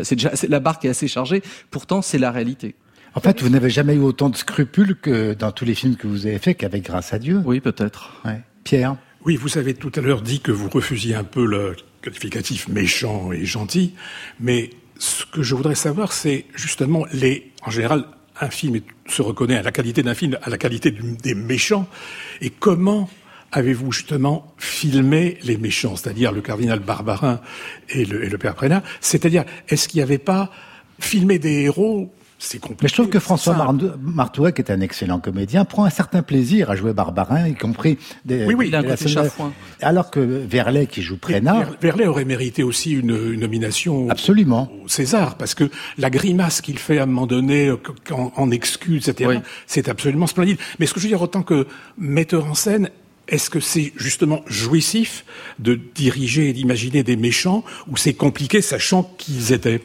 la barque est assez chargée. Pourtant, c'est la réalité. En fait, vous n'avez jamais eu autant de scrupules que dans tous les films que vous avez faits qu'avec Grâce à Dieu. Oui, peut-être. Ouais. Pierre. Oui, vous avez tout à l'heure dit que vous refusiez un peu le qualificatif méchant et gentil, mais ce que je voudrais savoir, c'est justement en général, un film se reconnaît à la qualité d'un film, à la qualité des méchants. Et comment avez-vous justement filmé les méchants, c'est-à-dire le cardinal Barbarin et le père Prénat? C'est-à-dire, est-ce qu'il n'y avait pas filmé des héros? C'est compliqué. Mais je trouve que François Martouret, qui est un excellent comédien, prend un certain plaisir à jouer Barbarin, y compris il a un côté chafouin. Alors que Verlet, qui joue Prénat... Verlet aurait mérité aussi une nomination absolument au César, parce que la grimace qu'il fait à un moment donné, en excuse, etc., c'est absolument splendide. Mais ce que je veux dire, autant que metteur en scène, est-ce que c'est justement jouissif de diriger et d'imaginer des méchants, ou c'est compliqué, sachant qu'ils étaient...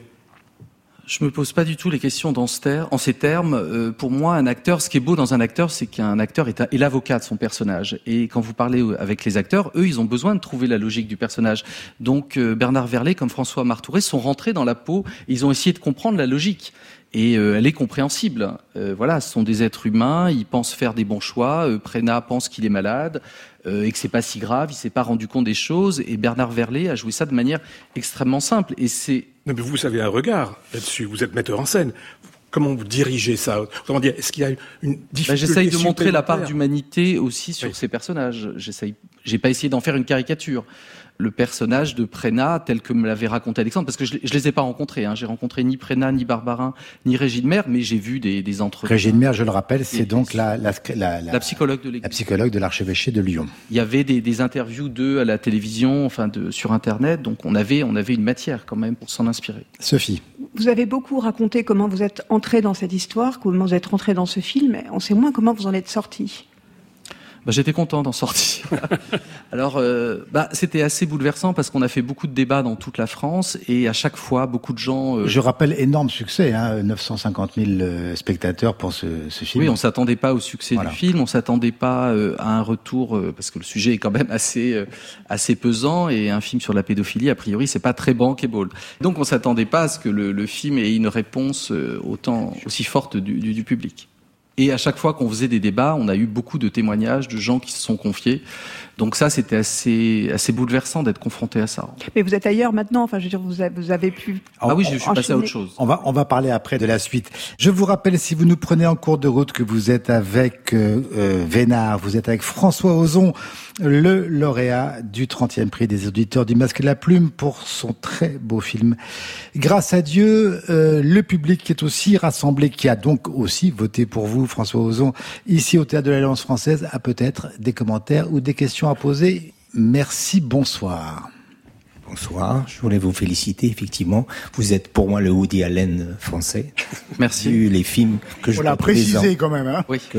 Je me pose pas du tout les questions en ces termes. Pour moi, un acteur, ce qui est beau dans un acteur, c'est qu'un acteur est l'avocat de son personnage. Et quand vous parlez avec les acteurs, eux, ils ont besoin de trouver la logique du personnage. Donc Bernard Verlet, comme François Martouret, sont rentrés dans la peau. Ils ont essayé de comprendre la logique. Et elle est compréhensible. Voilà, ce sont des êtres humains, ils pensent faire des bons choix. Prénat pense qu'il est malade et que c'est pas si grave, il s'est pas rendu compte des choses. Et Bernard Verlet a joué ça de manière extrêmement simple. Et c'est... Non, mais vous avez un regard là-dessus. Vous êtes metteur en scène. Comment vous dirigez ça? Autrement dire, est-ce qu'il y a une difficulté? J'essaye de montrer la part d'humanité aussi sur ces personnages. J'ai pas essayé d'en faire une caricature. Le personnage de Prénat, tel que me l'avait raconté Alexandre, parce que je les ai pas rencontrés. J'ai rencontré ni Prénat, ni Barbarin, ni Régine Maire, mais j'ai vu des entretiens. Régine Maire, je le rappelle, c'est donc la psychologue de l'Église. La psychologue de l'archevêché de Lyon. Il y avait des interviews d'eux à la télévision, sur Internet, donc on avait une matière quand même pour s'en inspirer. Sophie. Vous avez beaucoup raconté comment vous êtes entré dans cette histoire, comment vous êtes rentré dans ce film, mais on sait moins comment vous en êtes sorti. J'étais content d'en sortir. Alors, c'était assez bouleversant parce qu'on a fait beaucoup de débats dans toute la France et à chaque fois, beaucoup de gens... Je rappelle, énorme succès, 950 000 spectateurs pour ce film. Oui, on s'attendait pas au succès du film, on s'attendait pas à un retour, parce que le sujet est quand même assez pesant et un film sur la pédophilie, a priori, c'est pas très bankable. Donc, on s'attendait pas à ce que le film ait une réponse aussi forte du public. Et à chaque fois qu'on faisait des débats, on a eu beaucoup de témoignages de gens qui se sont confiés. Donc ça, c'était assez bouleversant d'être confronté à ça. Mais vous êtes ailleurs maintenant. Enfin, je veux dire, vous avez pu. Ah oui, je suis passé à autre chose. On va parler après de la suite. Je vous rappelle, si vous nous prenez en cours de route, que vous êtes avec Vénard, vous êtes avec François Ozon, le lauréat du 30e prix des auditeurs du Masque et la Plume pour son très beau film. Grâce à Dieu, le public qui est aussi rassemblé, qui a donc aussi voté pour vous, François Ozon, ici au Théâtre de l'Alliance Française, a peut-être des commentaires ou des questions à poser. Merci, bonsoir. Bonsoir, je voulais vous féliciter, effectivement. Vous êtes pour moi le Woody Allen français. Merci. Vu les films que je... On l'a précisé quand même, hein. Oui.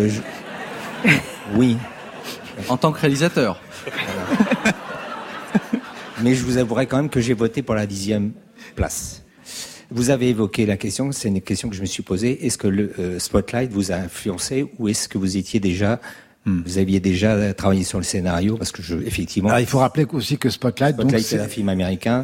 Oui. En tant que réalisateur. Voilà. Mais je vous avouerai quand même que j'ai voté pour la 10e place. Vous avez évoqué la question, c'est une question que je me suis posée. Est-ce que le Spotlight vous a influencé ou est-ce que vous étiez déjà... Vous aviez déjà travaillé sur le scénario parce que effectivement. Alors, il faut rappeler aussi que Spotlight donc, c'est un film américain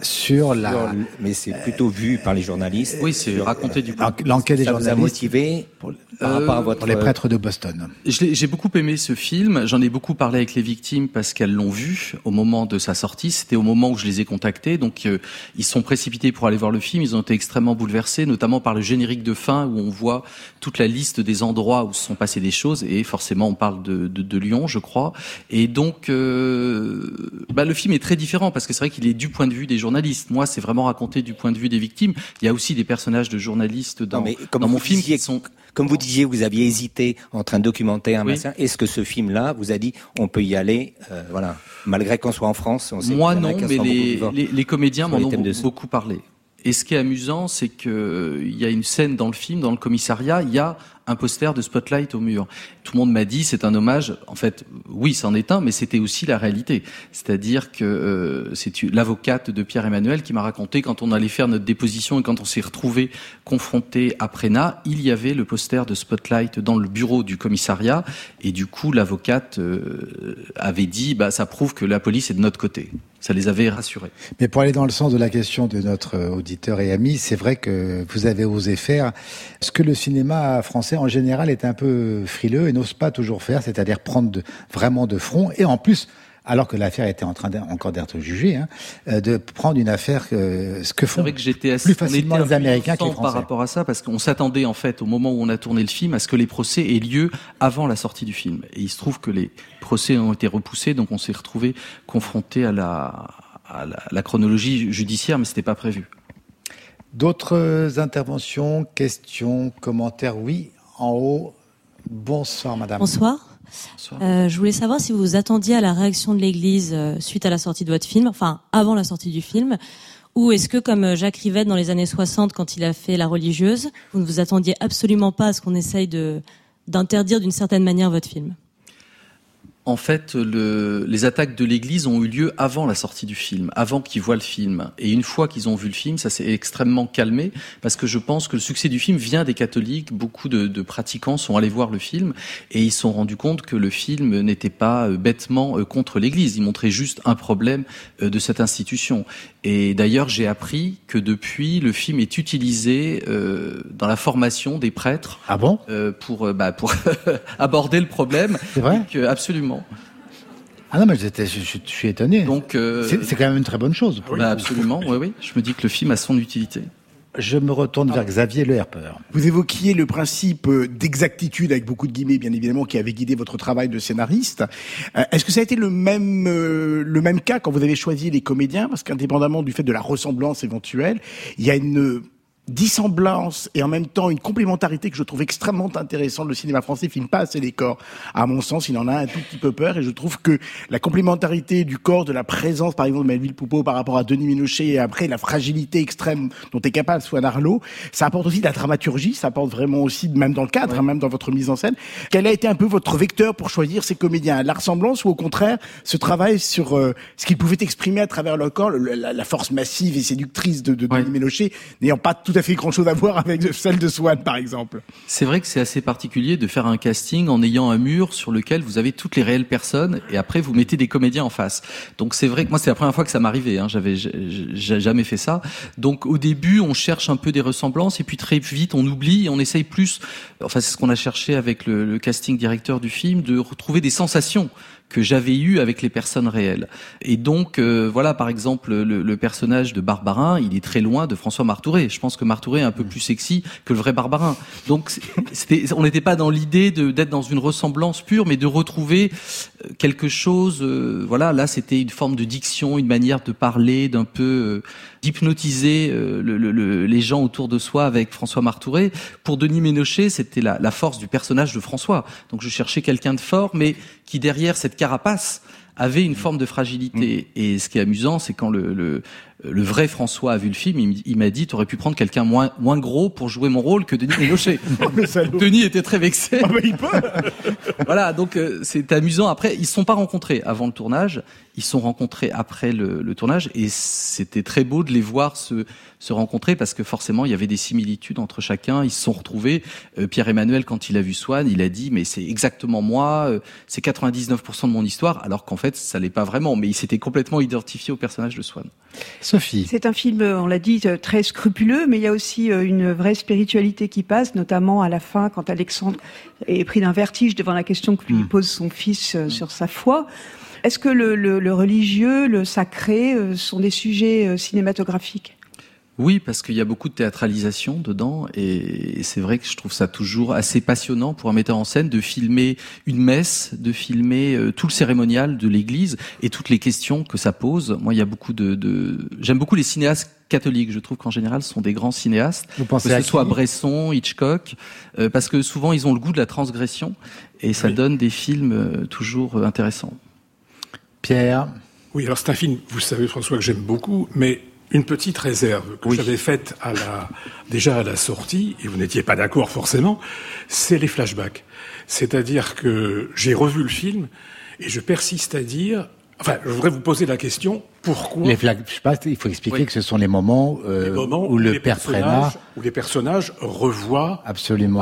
mais c'est plutôt vu par les journalistes. Oui, c'est raconté du coup. L'enquête des journalistes. Ça vous a motivé par rapport à votre... Pour les prêtres de Boston. J'ai beaucoup aimé ce film. J'en ai beaucoup parlé avec les victimes parce qu'elles l'ont vu au moment de sa sortie. C'était au moment où je les ai contactées. Donc, ils sont précipités pour aller voir le film. Ils ont été extrêmement bouleversés, notamment par le générique de fin où on voit toute la liste des endroits où se sont passées des choses. Et forcément, on parle de Lyon, je crois. Et donc, le film est très différent parce que c'est vrai qu'il est du point de vue des journalistes. Moi, c'est vraiment raconté du point de vue des victimes. Il y a aussi des personnages de journalistes dans mon film qui sont... Comme vous disiez, vous aviez hésité entre un documentaire, oui. Est-ce que ce film-là vous a dit on peut y aller, malgré qu'on soit en France? Moi non, mais les comédiens m'en ont beaucoup parlé. Et ce qui est amusant, c'est que il y a une scène dans le film, dans le commissariat, il y a un poster de Spotlight au mur. Tout le monde m'a dit c'est un hommage. En fait, oui, c'en est un, mais c'était aussi la réalité. C'est-à-dire que c'est l'avocate de Pierre-Emmanuel qui m'a raconté quand on allait faire notre déposition et quand on s'est retrouvé confronté à Prénat, il y avait le poster de Spotlight dans le bureau du commissariat et du coup l'avocate avait dit ça prouve que la police est de notre côté. Ça les avait rassurés. Mais pour aller dans le sens de la question de notre auditeur et ami, c'est vrai que vous avez osé faire ce que le cinéma français en général est un peu frileux et n'ose pas toujours faire, c'est-à-dire prendre vraiment de front et en plus, alors que l'affaire était en train encore d'être jugée, de prendre une affaire ce que font plus facilement les Américains que les Français. Par rapport à ça, parce qu'on s'attendait en fait au moment où on a tourné le film à ce que les procès aient lieu avant la sortie du film. Et il se trouve que les procès ont été repoussés, donc on s'est retrouvé confronté à la chronologie judiciaire, mais c'était pas prévu. D'autres interventions, questions, commentaires? Oui, en haut. Bonsoir, madame. Bonsoir. Je voulais savoir si vous vous attendiez à la réaction de l'Église suite à la sortie de votre film, enfin avant la sortie du film, ou est-ce que comme Jacques Rivette dans les années 60 quand il a fait La Religieuse, vous ne vous attendiez absolument pas à ce qu'on essaye d'interdire d'une certaine manière votre film? En fait, les attaques de l'Église ont eu lieu avant la sortie du film, avant qu'ils voient le film. Et une fois qu'ils ont vu le film, ça s'est extrêmement calmé, parce que je pense que le succès du film vient des catholiques. Beaucoup de pratiquants sont allés voir le film, et ils se sont rendus compte que le film n'était pas bêtement contre l'Église. Il montrait juste un problème de cette institution. Et d'ailleurs, j'ai appris que depuis, le film est utilisé dans la formation des prêtres. Ah bon? Pour aborder le problème. C'est vrai? Absolument. Ah non, mais je suis étonné. Donc, c'est quand même une très bonne chose. Absolument, oui. Je me dis que le film a son utilité. Je me retourne vers Xavier Le Herper. Vous évoquiez le principe d'exactitude, avec beaucoup de guillemets, bien évidemment, qui avait guidé votre travail de scénariste. Est-ce que ça a été le même cas quand vous avez choisi les comédiens? Parce qu'indépendamment du fait de la ressemblance éventuelle, il y a une dissemblance et en même temps une complémentarité que je trouve extrêmement intéressante. Le cinéma français filme pas assez les corps. À mon sens, il en a un tout petit peu peur et je trouve que la complémentarité du corps, de la présence, par exemple, de Melville Poupeau par rapport à Denis Ménochet et après la fragilité extrême dont est capable Swan Arlo, ça apporte aussi de la dramaturgie, ça apporte vraiment aussi, même dans le cadre, même dans votre mise en scène. Quel a été un peu votre vecteur pour choisir ces comédiens? La ressemblance ou au contraire, ce travail sur ce qu'ils pouvaient exprimer à travers leur corps, la force massive et séductrice de Denis Ménochet, n'ayant pas tout à fait grand-chose à voir avec celle de Swan, par exemple. C'est vrai que c'est assez particulier de faire un casting en ayant un mur sur lequel vous avez toutes les réelles personnes et après vous mettez des comédiens en face. Donc c'est vrai que moi c'est la première fois que ça m'arrivait, j'avais jamais fait ça. Donc au début on cherche un peu des ressemblances et puis très vite on oublie et on essaye plus, enfin c'est ce qu'on a cherché avec le casting directeur du film, de retrouver des sensations que j'avais eu avec les personnes réelles. Et donc, voilà, par exemple, le personnage de Barbarin, il est très loin de François Marthouret. Je pense que Marthouret est un peu plus sexy que le vrai Barbarin. Donc, on n'était pas dans l'idée d'être dans une ressemblance pure, mais de retrouver quelque chose. Voilà, là, c'était une forme de diction, une manière de parler, d'un peu d'hypnotiser les gens autour de soi avec François Marthouret. Pour Denis Ménochet, c'était la force du personnage de François. Donc, je cherchais quelqu'un de fort, mais qui derrière cette carapace avait une forme de fragilité. Et ce qui est amusant, c'est quand le vrai François a vu le film, il m'a dit, t'aurais pu prendre quelqu'un moins gros pour jouer mon rôle que Denis Ménochet. Denis était très vexé. Ah bah, il peut. Voilà, donc c'est amusant. Après, ils se sont pas rencontrés avant le tournage, ils se sont rencontrés après le tournage, et c'était très beau de les voir se rencontrer parce que forcément il y avait des similitudes entre chacun. Ils se sont retrouvés. Pierre-Emmanuel, quand il a vu Swan, il a dit mais c'est exactement moi, c'est 99% de mon histoire, alors qu'en fait ça l'est pas vraiment, mais il s'était complètement identifié au personnage de Swan. Sophie. C'est un film, on l'a dit, très scrupuleux, mais il y a aussi une vraie spiritualité qui passe, notamment à la fin quand Alexandre est pris d'un vertige devant la question que lui pose son fils sur sa foi. Est-ce que le religieux, le sacré sont des sujets cinématographiques ? Oui, parce qu'il y a beaucoup de théâtralisation dedans, et c'est vrai que je trouve ça toujours assez passionnant pour un metteur en scène de filmer une messe, de filmer tout le cérémonial de l'église et toutes les questions que ça pose. Moi, il y a beaucoup j'aime beaucoup les cinéastes catholiques. Je trouve qu'en général, ce sont des grands cinéastes, que ce soit Bresson, Hitchcock, parce que souvent, ils ont le goût de la transgression, et ça donne des films toujours intéressants. Pierre. Oui, alors c'est un film, vous savez François, que j'aime beaucoup, mais une petite réserve que j'avais faite déjà à la sortie, et vous n'étiez pas d'accord forcément, c'est les flashbacks. C'est-à-dire que j'ai revu le film et je persiste à dire, enfin, je voudrais vous poser la question, pourquoi... Les flashbacks, il faut expliquer que ce sont les moments où le père Prénat... Où les personnages revoient absolument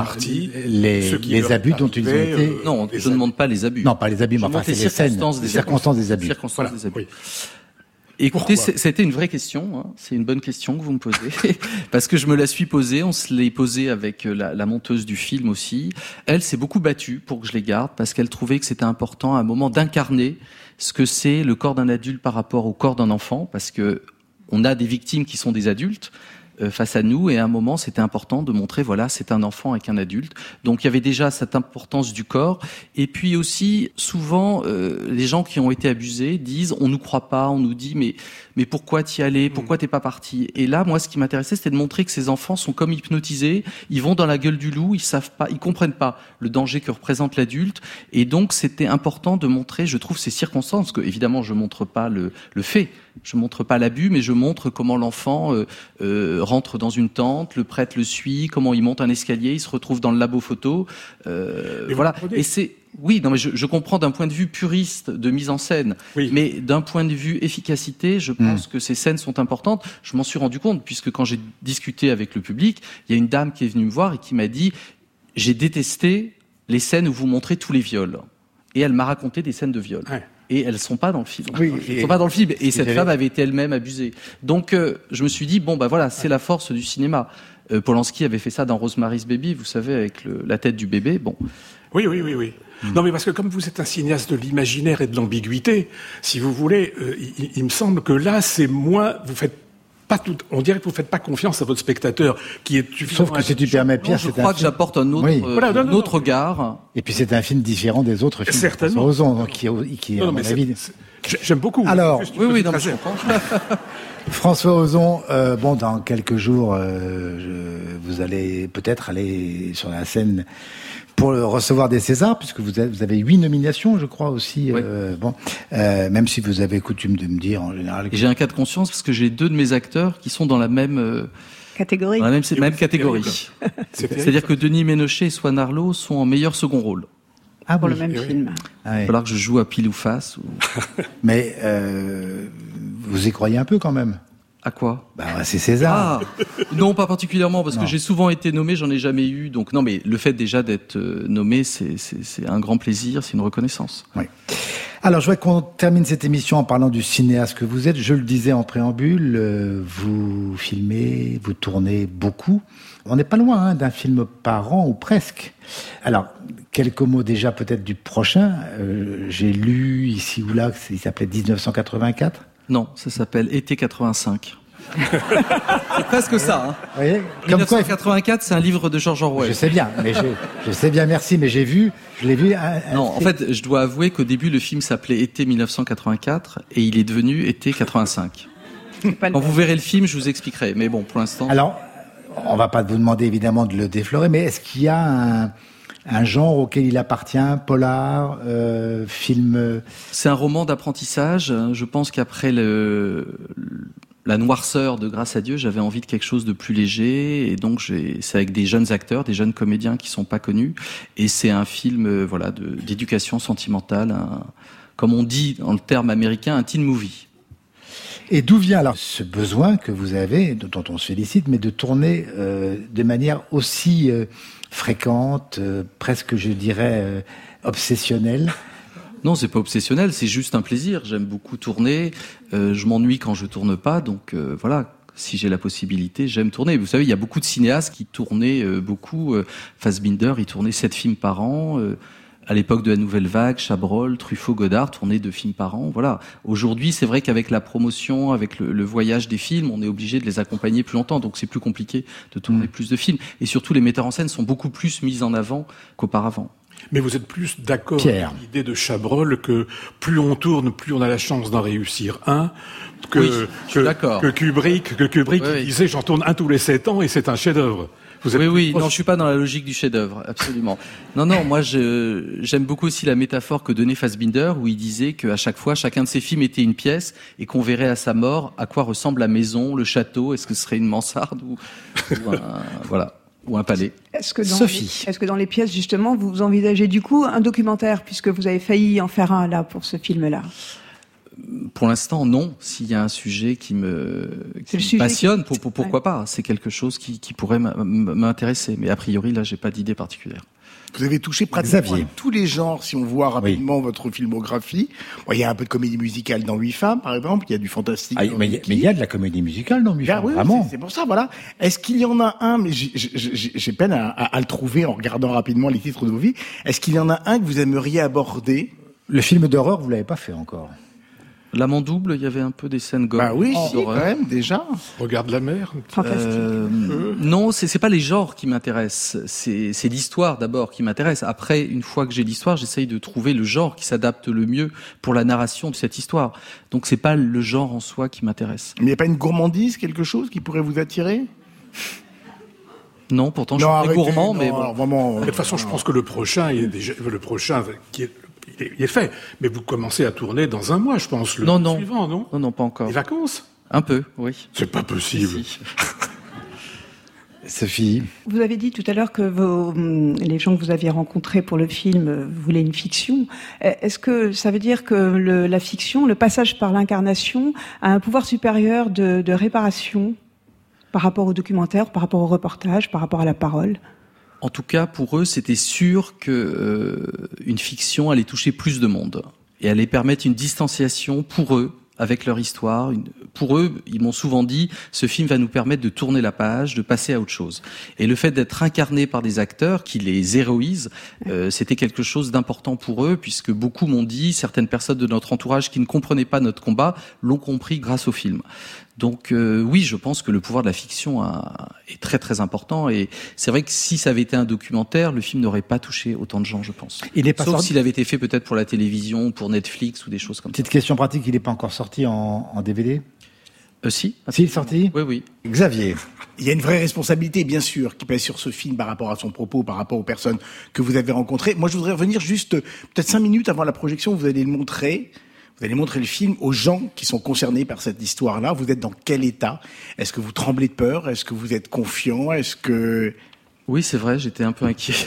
les abus dont ils ont été... Non, je ne montre pas les abus. Non, pas les abus, mais enfin, c'est les circonstances des abus. Circonstances des abus. Oui. Écoutez, c'était une vraie question, c'est une bonne question que vous me posez, parce que je me la suis posée, on se l'est posée avec la monteuse du film aussi. Elle s'est beaucoup battue pour que je les garde, parce qu'elle trouvait que c'était important à un moment d'incarner ce que c'est le corps d'un adulte par rapport au corps d'un enfant, parce que on a des victimes qui sont des adultes face à nous, et à un moment c'était important de montrer, voilà, c'est un enfant avec un adulte. Donc il y avait déjà cette importance du corps, et puis aussi souvent les gens qui ont été abusés disent on nous croit pas, on nous dit mais pourquoi t'y allais, pourquoi t'es pas parti. Et là moi ce qui m'intéressait c'était de montrer que ces enfants sont comme hypnotisés, ils vont dans la gueule du loup, ils savent pas, ils comprennent pas le danger que représente l'adulte, et donc c'était important de montrer, je trouve, ces circonstances, que évidemment je montre pas le fait, je montre pas l'abus, mais je montre comment l'enfant rentre dans une tente, le prêtre le suit, comment il monte un escalier, il se retrouve dans le labo photo, voilà. Et c'est oui, non, mais je comprends d'un point de vue puriste de mise en scène, mais d'un point de vue efficacité, je pense que ces scènes sont importantes. Je m'en suis rendu compte puisque quand j'ai discuté avec le public, il y a une dame qui est venue me voir et qui m'a dit j'ai détesté les scènes où vous montrez tous les viols, et elle m'a raconté des scènes de viol. Ouais. Et elles sont pas dans le film. Elles sont pas dans le film. Et cette femme avait été elle-même abusée. Donc, je me suis dit, bon, bah voilà, c'est la force du cinéma. Polanski avait fait ça dans Rosemary's Baby, vous savez, avec la tête du bébé. Bon. Oui. Non, mais parce que comme vous êtes un cinéaste de l'imaginaire et de l'ambiguïté, si vous voulez, il me semble que là, c'est moins, vous faites on dirait que vous faites pas confiance à votre spectateur, qui est Sauf que si tu permets, Pierre, je crois que j'apporte un autre regard. Et puis c'est un film différent des autres films. Certainement. Ozon, donc qui à mon avis. J'aime beaucoup. Alors, oui, non, je comprends. François Ozon, dans quelques jours, vous allez peut-être aller sur la scène pour recevoir des Césars, puisque vous avez 8 nominations, je crois aussi. Oui. Même si vous avez coutume de me dire en général. Et j'ai un cas de conscience parce que j'ai 2 de mes acteurs qui sont dans la même catégorie. Dans la même catégorie. C'est-à-dire que Denis Ménochet et Swan Arlo sont en meilleur second rôle. Ah, pour le même film. Il va falloir que je joue à pile ou face. Mais vous y croyez un peu quand même. À quoi ? C'est César. Non, pas particulièrement, parce que j'ai souvent été nommé, j'en ai jamais eu. Donc non, mais le fait déjà d'être nommé, c'est un grand plaisir, c'est une reconnaissance. Oui. Alors, je voudrais qu'on termine cette émission en parlant du cinéaste que vous êtes. Je le disais en préambule, vous filmez, vous tournez beaucoup. On n'est pas loin d'un film par an, ou presque. Alors, quelques mots déjà peut-être du prochain. J'ai lu ici ou là qu'il s'appelait 1984. Non, ça s'appelle Été 85. C'est presque ça. Hein. Vous voyez, 1984, c'est un livre de George Orwell. Je sais bien, je sais bien, merci, mais je l'ai vu. Non, en fait, je dois avouer qu'au début, le film s'appelait Été 1984 et il est devenu Été 85. Quand vous verrez le film, je vous expliquerai. Mais bon, pour l'instant. Alors, on va pas vous demander évidemment de le déflorer, mais est-ce qu'il y a un genre auquel il appartient, polar, film? C'est un roman d'apprentissage. Je pense qu'après la noirceur de Grâce à Dieu, j'avais envie de quelque chose de plus léger, et donc c'est avec des jeunes acteurs, des jeunes comédiens qui sont pas connus, et c'est un film d'éducation sentimentale, comme on dit dans le terme américain, un teen movie. Et d'où vient alors ce besoin que vous avez, dont on se félicite, mais de tourner de manière aussi fréquente, presque je dirais obsessionnelle? Non, c'est pas obsessionnel, c'est juste un plaisir. J'aime beaucoup tourner. Je m'ennuie quand je tourne pas, donc voilà. Si j'ai la possibilité, j'aime tourner. Vous savez, il y a beaucoup de cinéastes qui tournaient beaucoup. Fassbinder, il tournait 7 films par an. À l'époque de la Nouvelle Vague, Chabrol, Truffaut, Godard tournaient 2 films par an. Voilà. Aujourd'hui, c'est vrai qu'avec la promotion, avec le voyage des films, on est obligé de les accompagner plus longtemps. Donc c'est plus compliqué de tourner plus de films. Et surtout, les metteurs en scène sont beaucoup plus mis en avant qu'auparavant. Mais vous êtes plus d'accord avec l'idée de Chabrol que plus on tourne, plus on a la chance d'en réussir un, que Kubrick oui. disait j'en tourne un tous les 7 ans et c'est un chef-d'œuvre. Oui, non, je suis pas dans la logique du chef-d'œuvre, absolument. Non, moi j'aime beaucoup aussi la métaphore que donnait Fassbinder, où il disait qu'à chaque fois, chacun de ses films était une pièce et qu'on verrait à sa mort à quoi ressemble la maison, le château, est-ce que ce serait une mansarde ou un palais. Est-ce que dans les pièces, justement, vous envisagez du coup un documentaire, puisque vous avez failli en faire un là pour ce film-là? Pour l'instant, non. S'il y a un sujet qui me passionne, pourquoi pas? C'est quelque chose qui pourrait m'intéresser. Mais a priori, là, j'ai pas d'idée particulière. Vous avez touché pratiquement tous les genres, si on voit rapidement votre filmographie. Bon, il y a un peu de comédie musicale dans 8 femmes, par exemple. Il y a du fantastique. Mais il y a de la comédie musicale dans 8 femmes, vraiment. C'est pour ça, voilà. Est-ce qu'il y en a un, mais j'ai peine à le trouver en regardant rapidement les titres de vos vies. Est-ce qu'il y en a un que vous aimeriez aborder? Le film d'horreur, vous l'avez pas fait encore. L'Amant double, il y avait un peu des scènes gore. Quand même, déjà. Regarde la mer. Fantastique. Non, c'est pas les genres qui m'intéressent. C'est l'histoire d'abord qui m'intéresse. Après, une fois que j'ai l'histoire, j'essaye de trouver le genre qui s'adapte le mieux pour la narration de cette histoire. Donc c'est pas le genre en soi qui m'intéresse. Mais il n'y a pas une gourmandise, quelque chose qui pourrait vous attirer? Non, pourtant je suis très gourmand, mais bon. Vraiment, de toute façon, je pense que le prochain il est fait, mais vous commencez à tourner dans un mois, je pense, suivant, non? Non, pas encore. Les vacances? Un peu, oui. C'est pas possible. Si. Sophie. Vous avez dit tout à l'heure que les gens que vous aviez rencontrés pour le film voulaient une fiction. Est-ce que ça veut dire que la fiction, le passage par l'incarnation, a un pouvoir supérieur de réparation par rapport au documentaire, par rapport au reportage, par rapport à la parole? En tout cas, pour eux, c'était sûr que une fiction allait toucher plus de monde et allait permettre une distanciation pour eux avec leur histoire. Pour eux, ils m'ont souvent dit, ce film va nous permettre de tourner la page, de passer à autre chose. Et le fait d'être incarné par des acteurs qui les héroïsent, c'était quelque chose d'important pour eux, puisque beaucoup m'ont dit, certaines personnes de notre entourage qui ne comprenaient pas notre combat l'ont compris grâce au film. Donc oui, je pense que le pouvoir de la fiction est très très important, et c'est vrai que si ça avait été un documentaire, le film n'aurait pas touché autant de gens, je pense. Sauf s'il avait été fait peut-être pour la télévision, pour Netflix ou des choses comme ça. Petite question pratique, il n'est pas encore sorti en DVD ? Si, il est sorti ? Oui. Xavier. Il y a une vraie responsabilité, bien sûr, qui pèse sur ce film par rapport à son propos, par rapport aux personnes que vous avez rencontrées. Moi, je voudrais revenir juste peut-être 5 minutes avant la projection. Vous allez le montrer. Vous allez montrer le film aux gens qui sont concernés par cette histoire-là. Vous êtes dans quel état ? Est-ce que vous tremblez de peur ? Est-ce que vous êtes confiant ? Est-ce que... Oui, c'est vrai, j'étais un peu inquiet.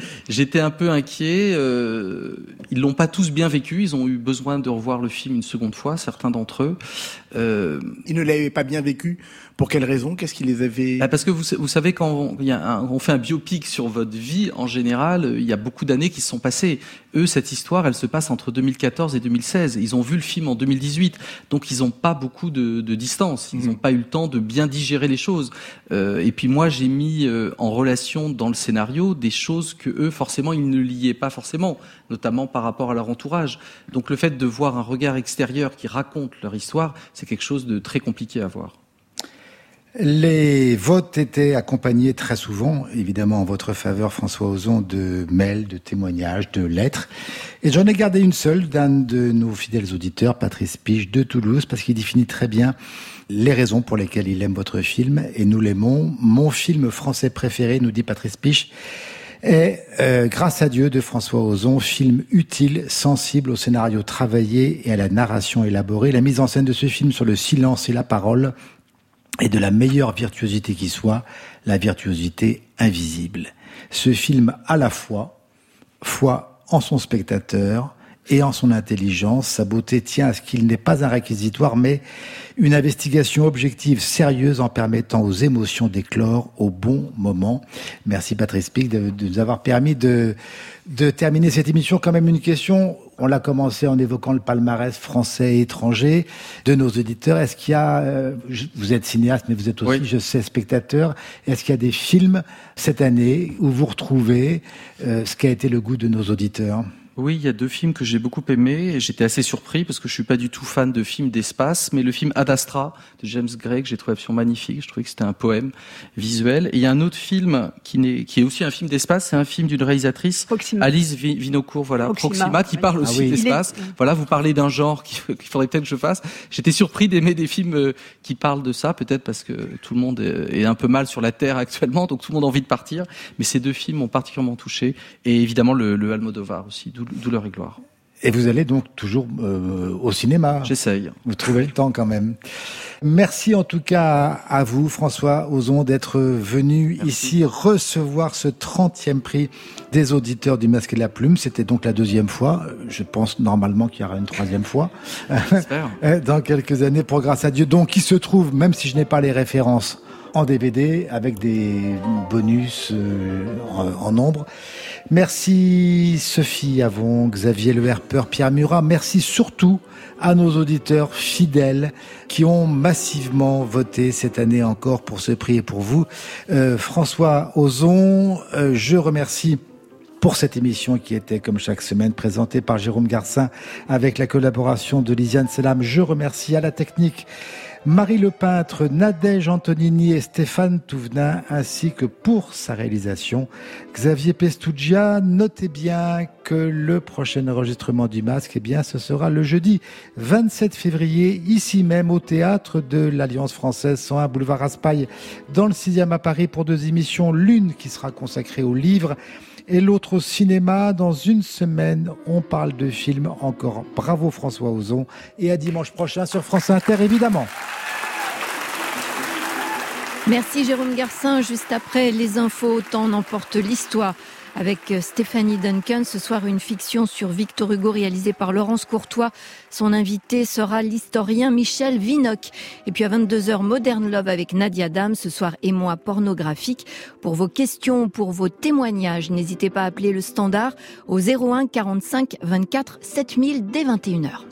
Ils l'ont pas tous bien vécu. Ils ont eu besoin de revoir le film une seconde fois, certains d'entre eux. Ils ne l'avaient pas bien vécu. Pour quelles raisons ? Qu'est-ce qui les avait... Parce que vous savez, quand on fait un biopic sur votre vie, en général, il y a beaucoup d'années qui se sont passées. Eux, cette histoire, elle se passe entre 2014 et 2016. Ils ont vu le film en 2018. Donc, ils n'ont pas beaucoup de distance. Ils n'ont pas eu le temps de bien digérer les choses. Et puis moi, j'ai mis en relation dans le scénario des choses que eux, forcément, ils ne liaient pas forcément, notamment par rapport à leur entourage. Donc, le fait de voir un regard extérieur qui raconte leur histoire, c'est quelque chose de très compliqué à voir. Les votes étaient accompagnés très souvent, évidemment en votre faveur, François Ozon, de mails, de témoignages, de lettres. Et j'en ai gardé une seule d'un de nos fidèles auditeurs, Patrice Piche de Toulouse, parce qu'il définit très bien les raisons pour lesquelles il aime votre film, et nous l'aimons. Mon film français préféré, nous dit Patrice Piche, est Grâce à Dieu de François Ozon, film utile, sensible au scénario travaillé et à la narration élaborée. La mise en scène de ce film sur le silence et la parole et de la meilleure virtuosité qui soit, la virtuosité invisible. Ce film, à la foi en son spectateur et en son intelligence. Sa beauté tient à ce qu'il n'est pas un réquisitoire, mais une investigation objective, sérieuse, en permettant aux émotions d'éclore au bon moment. Merci Patrice Pic de nous avoir permis de terminer cette émission. Quand même une question, on l'a commencé en évoquant le palmarès français et étranger de nos auditeurs. Est-ce qu'il y a, vous êtes cinéaste, mais vous êtes aussi, je sais, spectateur, est-ce qu'il y a des films cette année où vous retrouvez ce qu'a été le goût de nos auditeurs ? Oui, il y a 2 films que j'ai beaucoup aimés, et j'étais assez surpris parce que je suis pas du tout fan de films d'espace, mais le film Ad Astra de James Gray, que j'ai trouvé absolument magnifique. Je trouvais que c'était un poème visuel. Et il y a un autre film qui est aussi un film d'espace, c'est un film d'une réalisatrice, Proxima. Alice Vinocourt, Proxima, qui parle aussi d'espace. Voilà, vous parlez d'un genre qu'il faudrait peut-être que je fasse. J'étais surpris d'aimer des films qui parlent de ça, peut-être parce que tout le monde est un peu mal sur la Terre actuellement, donc tout le monde a envie de partir. Mais ces 2 films m'ont particulièrement touché. Et évidemment, le Almodovar aussi, Douleur et gloire. Et vous allez donc toujours au cinéma. J'essaye. Vous trouvez le temps quand même. Merci en tout cas à vous, François Ozon, d'être venu ici recevoir ce 30e prix des auditeurs du Masque et de la Plume. C'était donc la 2e fois. Je pense normalement qu'il y aura une 3e fois. J'espère. Dans quelques années pour Grâce à Dieu. Donc, qui se trouve, même si je n'ai pas les références, en DVD avec des bonus en nombre. Merci Sophie Avon, Xavier Le Herpeur, Pierre Murat. Merci surtout à nos auditeurs fidèles qui ont massivement voté cette année encore pour ce prix et pour vous. François Ozon, je remercie pour cette émission qui était, comme chaque semaine, présentée par Jérôme Garcin avec la collaboration de Lisiane Selam. Je remercie à la technique Marie Lepeintre, Nadège Antonini et Stéphane Touvenin, ainsi que pour sa réalisation, Xavier Pestuggia. Notez bien que le prochain enregistrement du Masque, ce sera le jeudi 27 février, ici même au théâtre de l'Alliance Française, 101 boulevard Raspail, dans le 6e à Paris, pour 2 émissions, l'une qui sera consacrée au livre et l'autre au cinéma. Dans une semaine, on parle de films encore. Bravo François Ozon, et à dimanche prochain sur France Inter, évidemment. Merci Jérôme Garcin. Juste après les infos, Temps n'emporte l'histoire avec Stéphanie Duncan. Ce soir, une fiction sur Victor Hugo réalisée par Laurence Courtois. Son invité sera l'historien Michel Vinocq. Et puis à 22h, Modern Love avec Nadia Dam. Ce soir, Émoi pornographique. Pour vos questions, pour vos témoignages, n'hésitez pas à appeler le standard au 01 45 24 7000 dès 21h.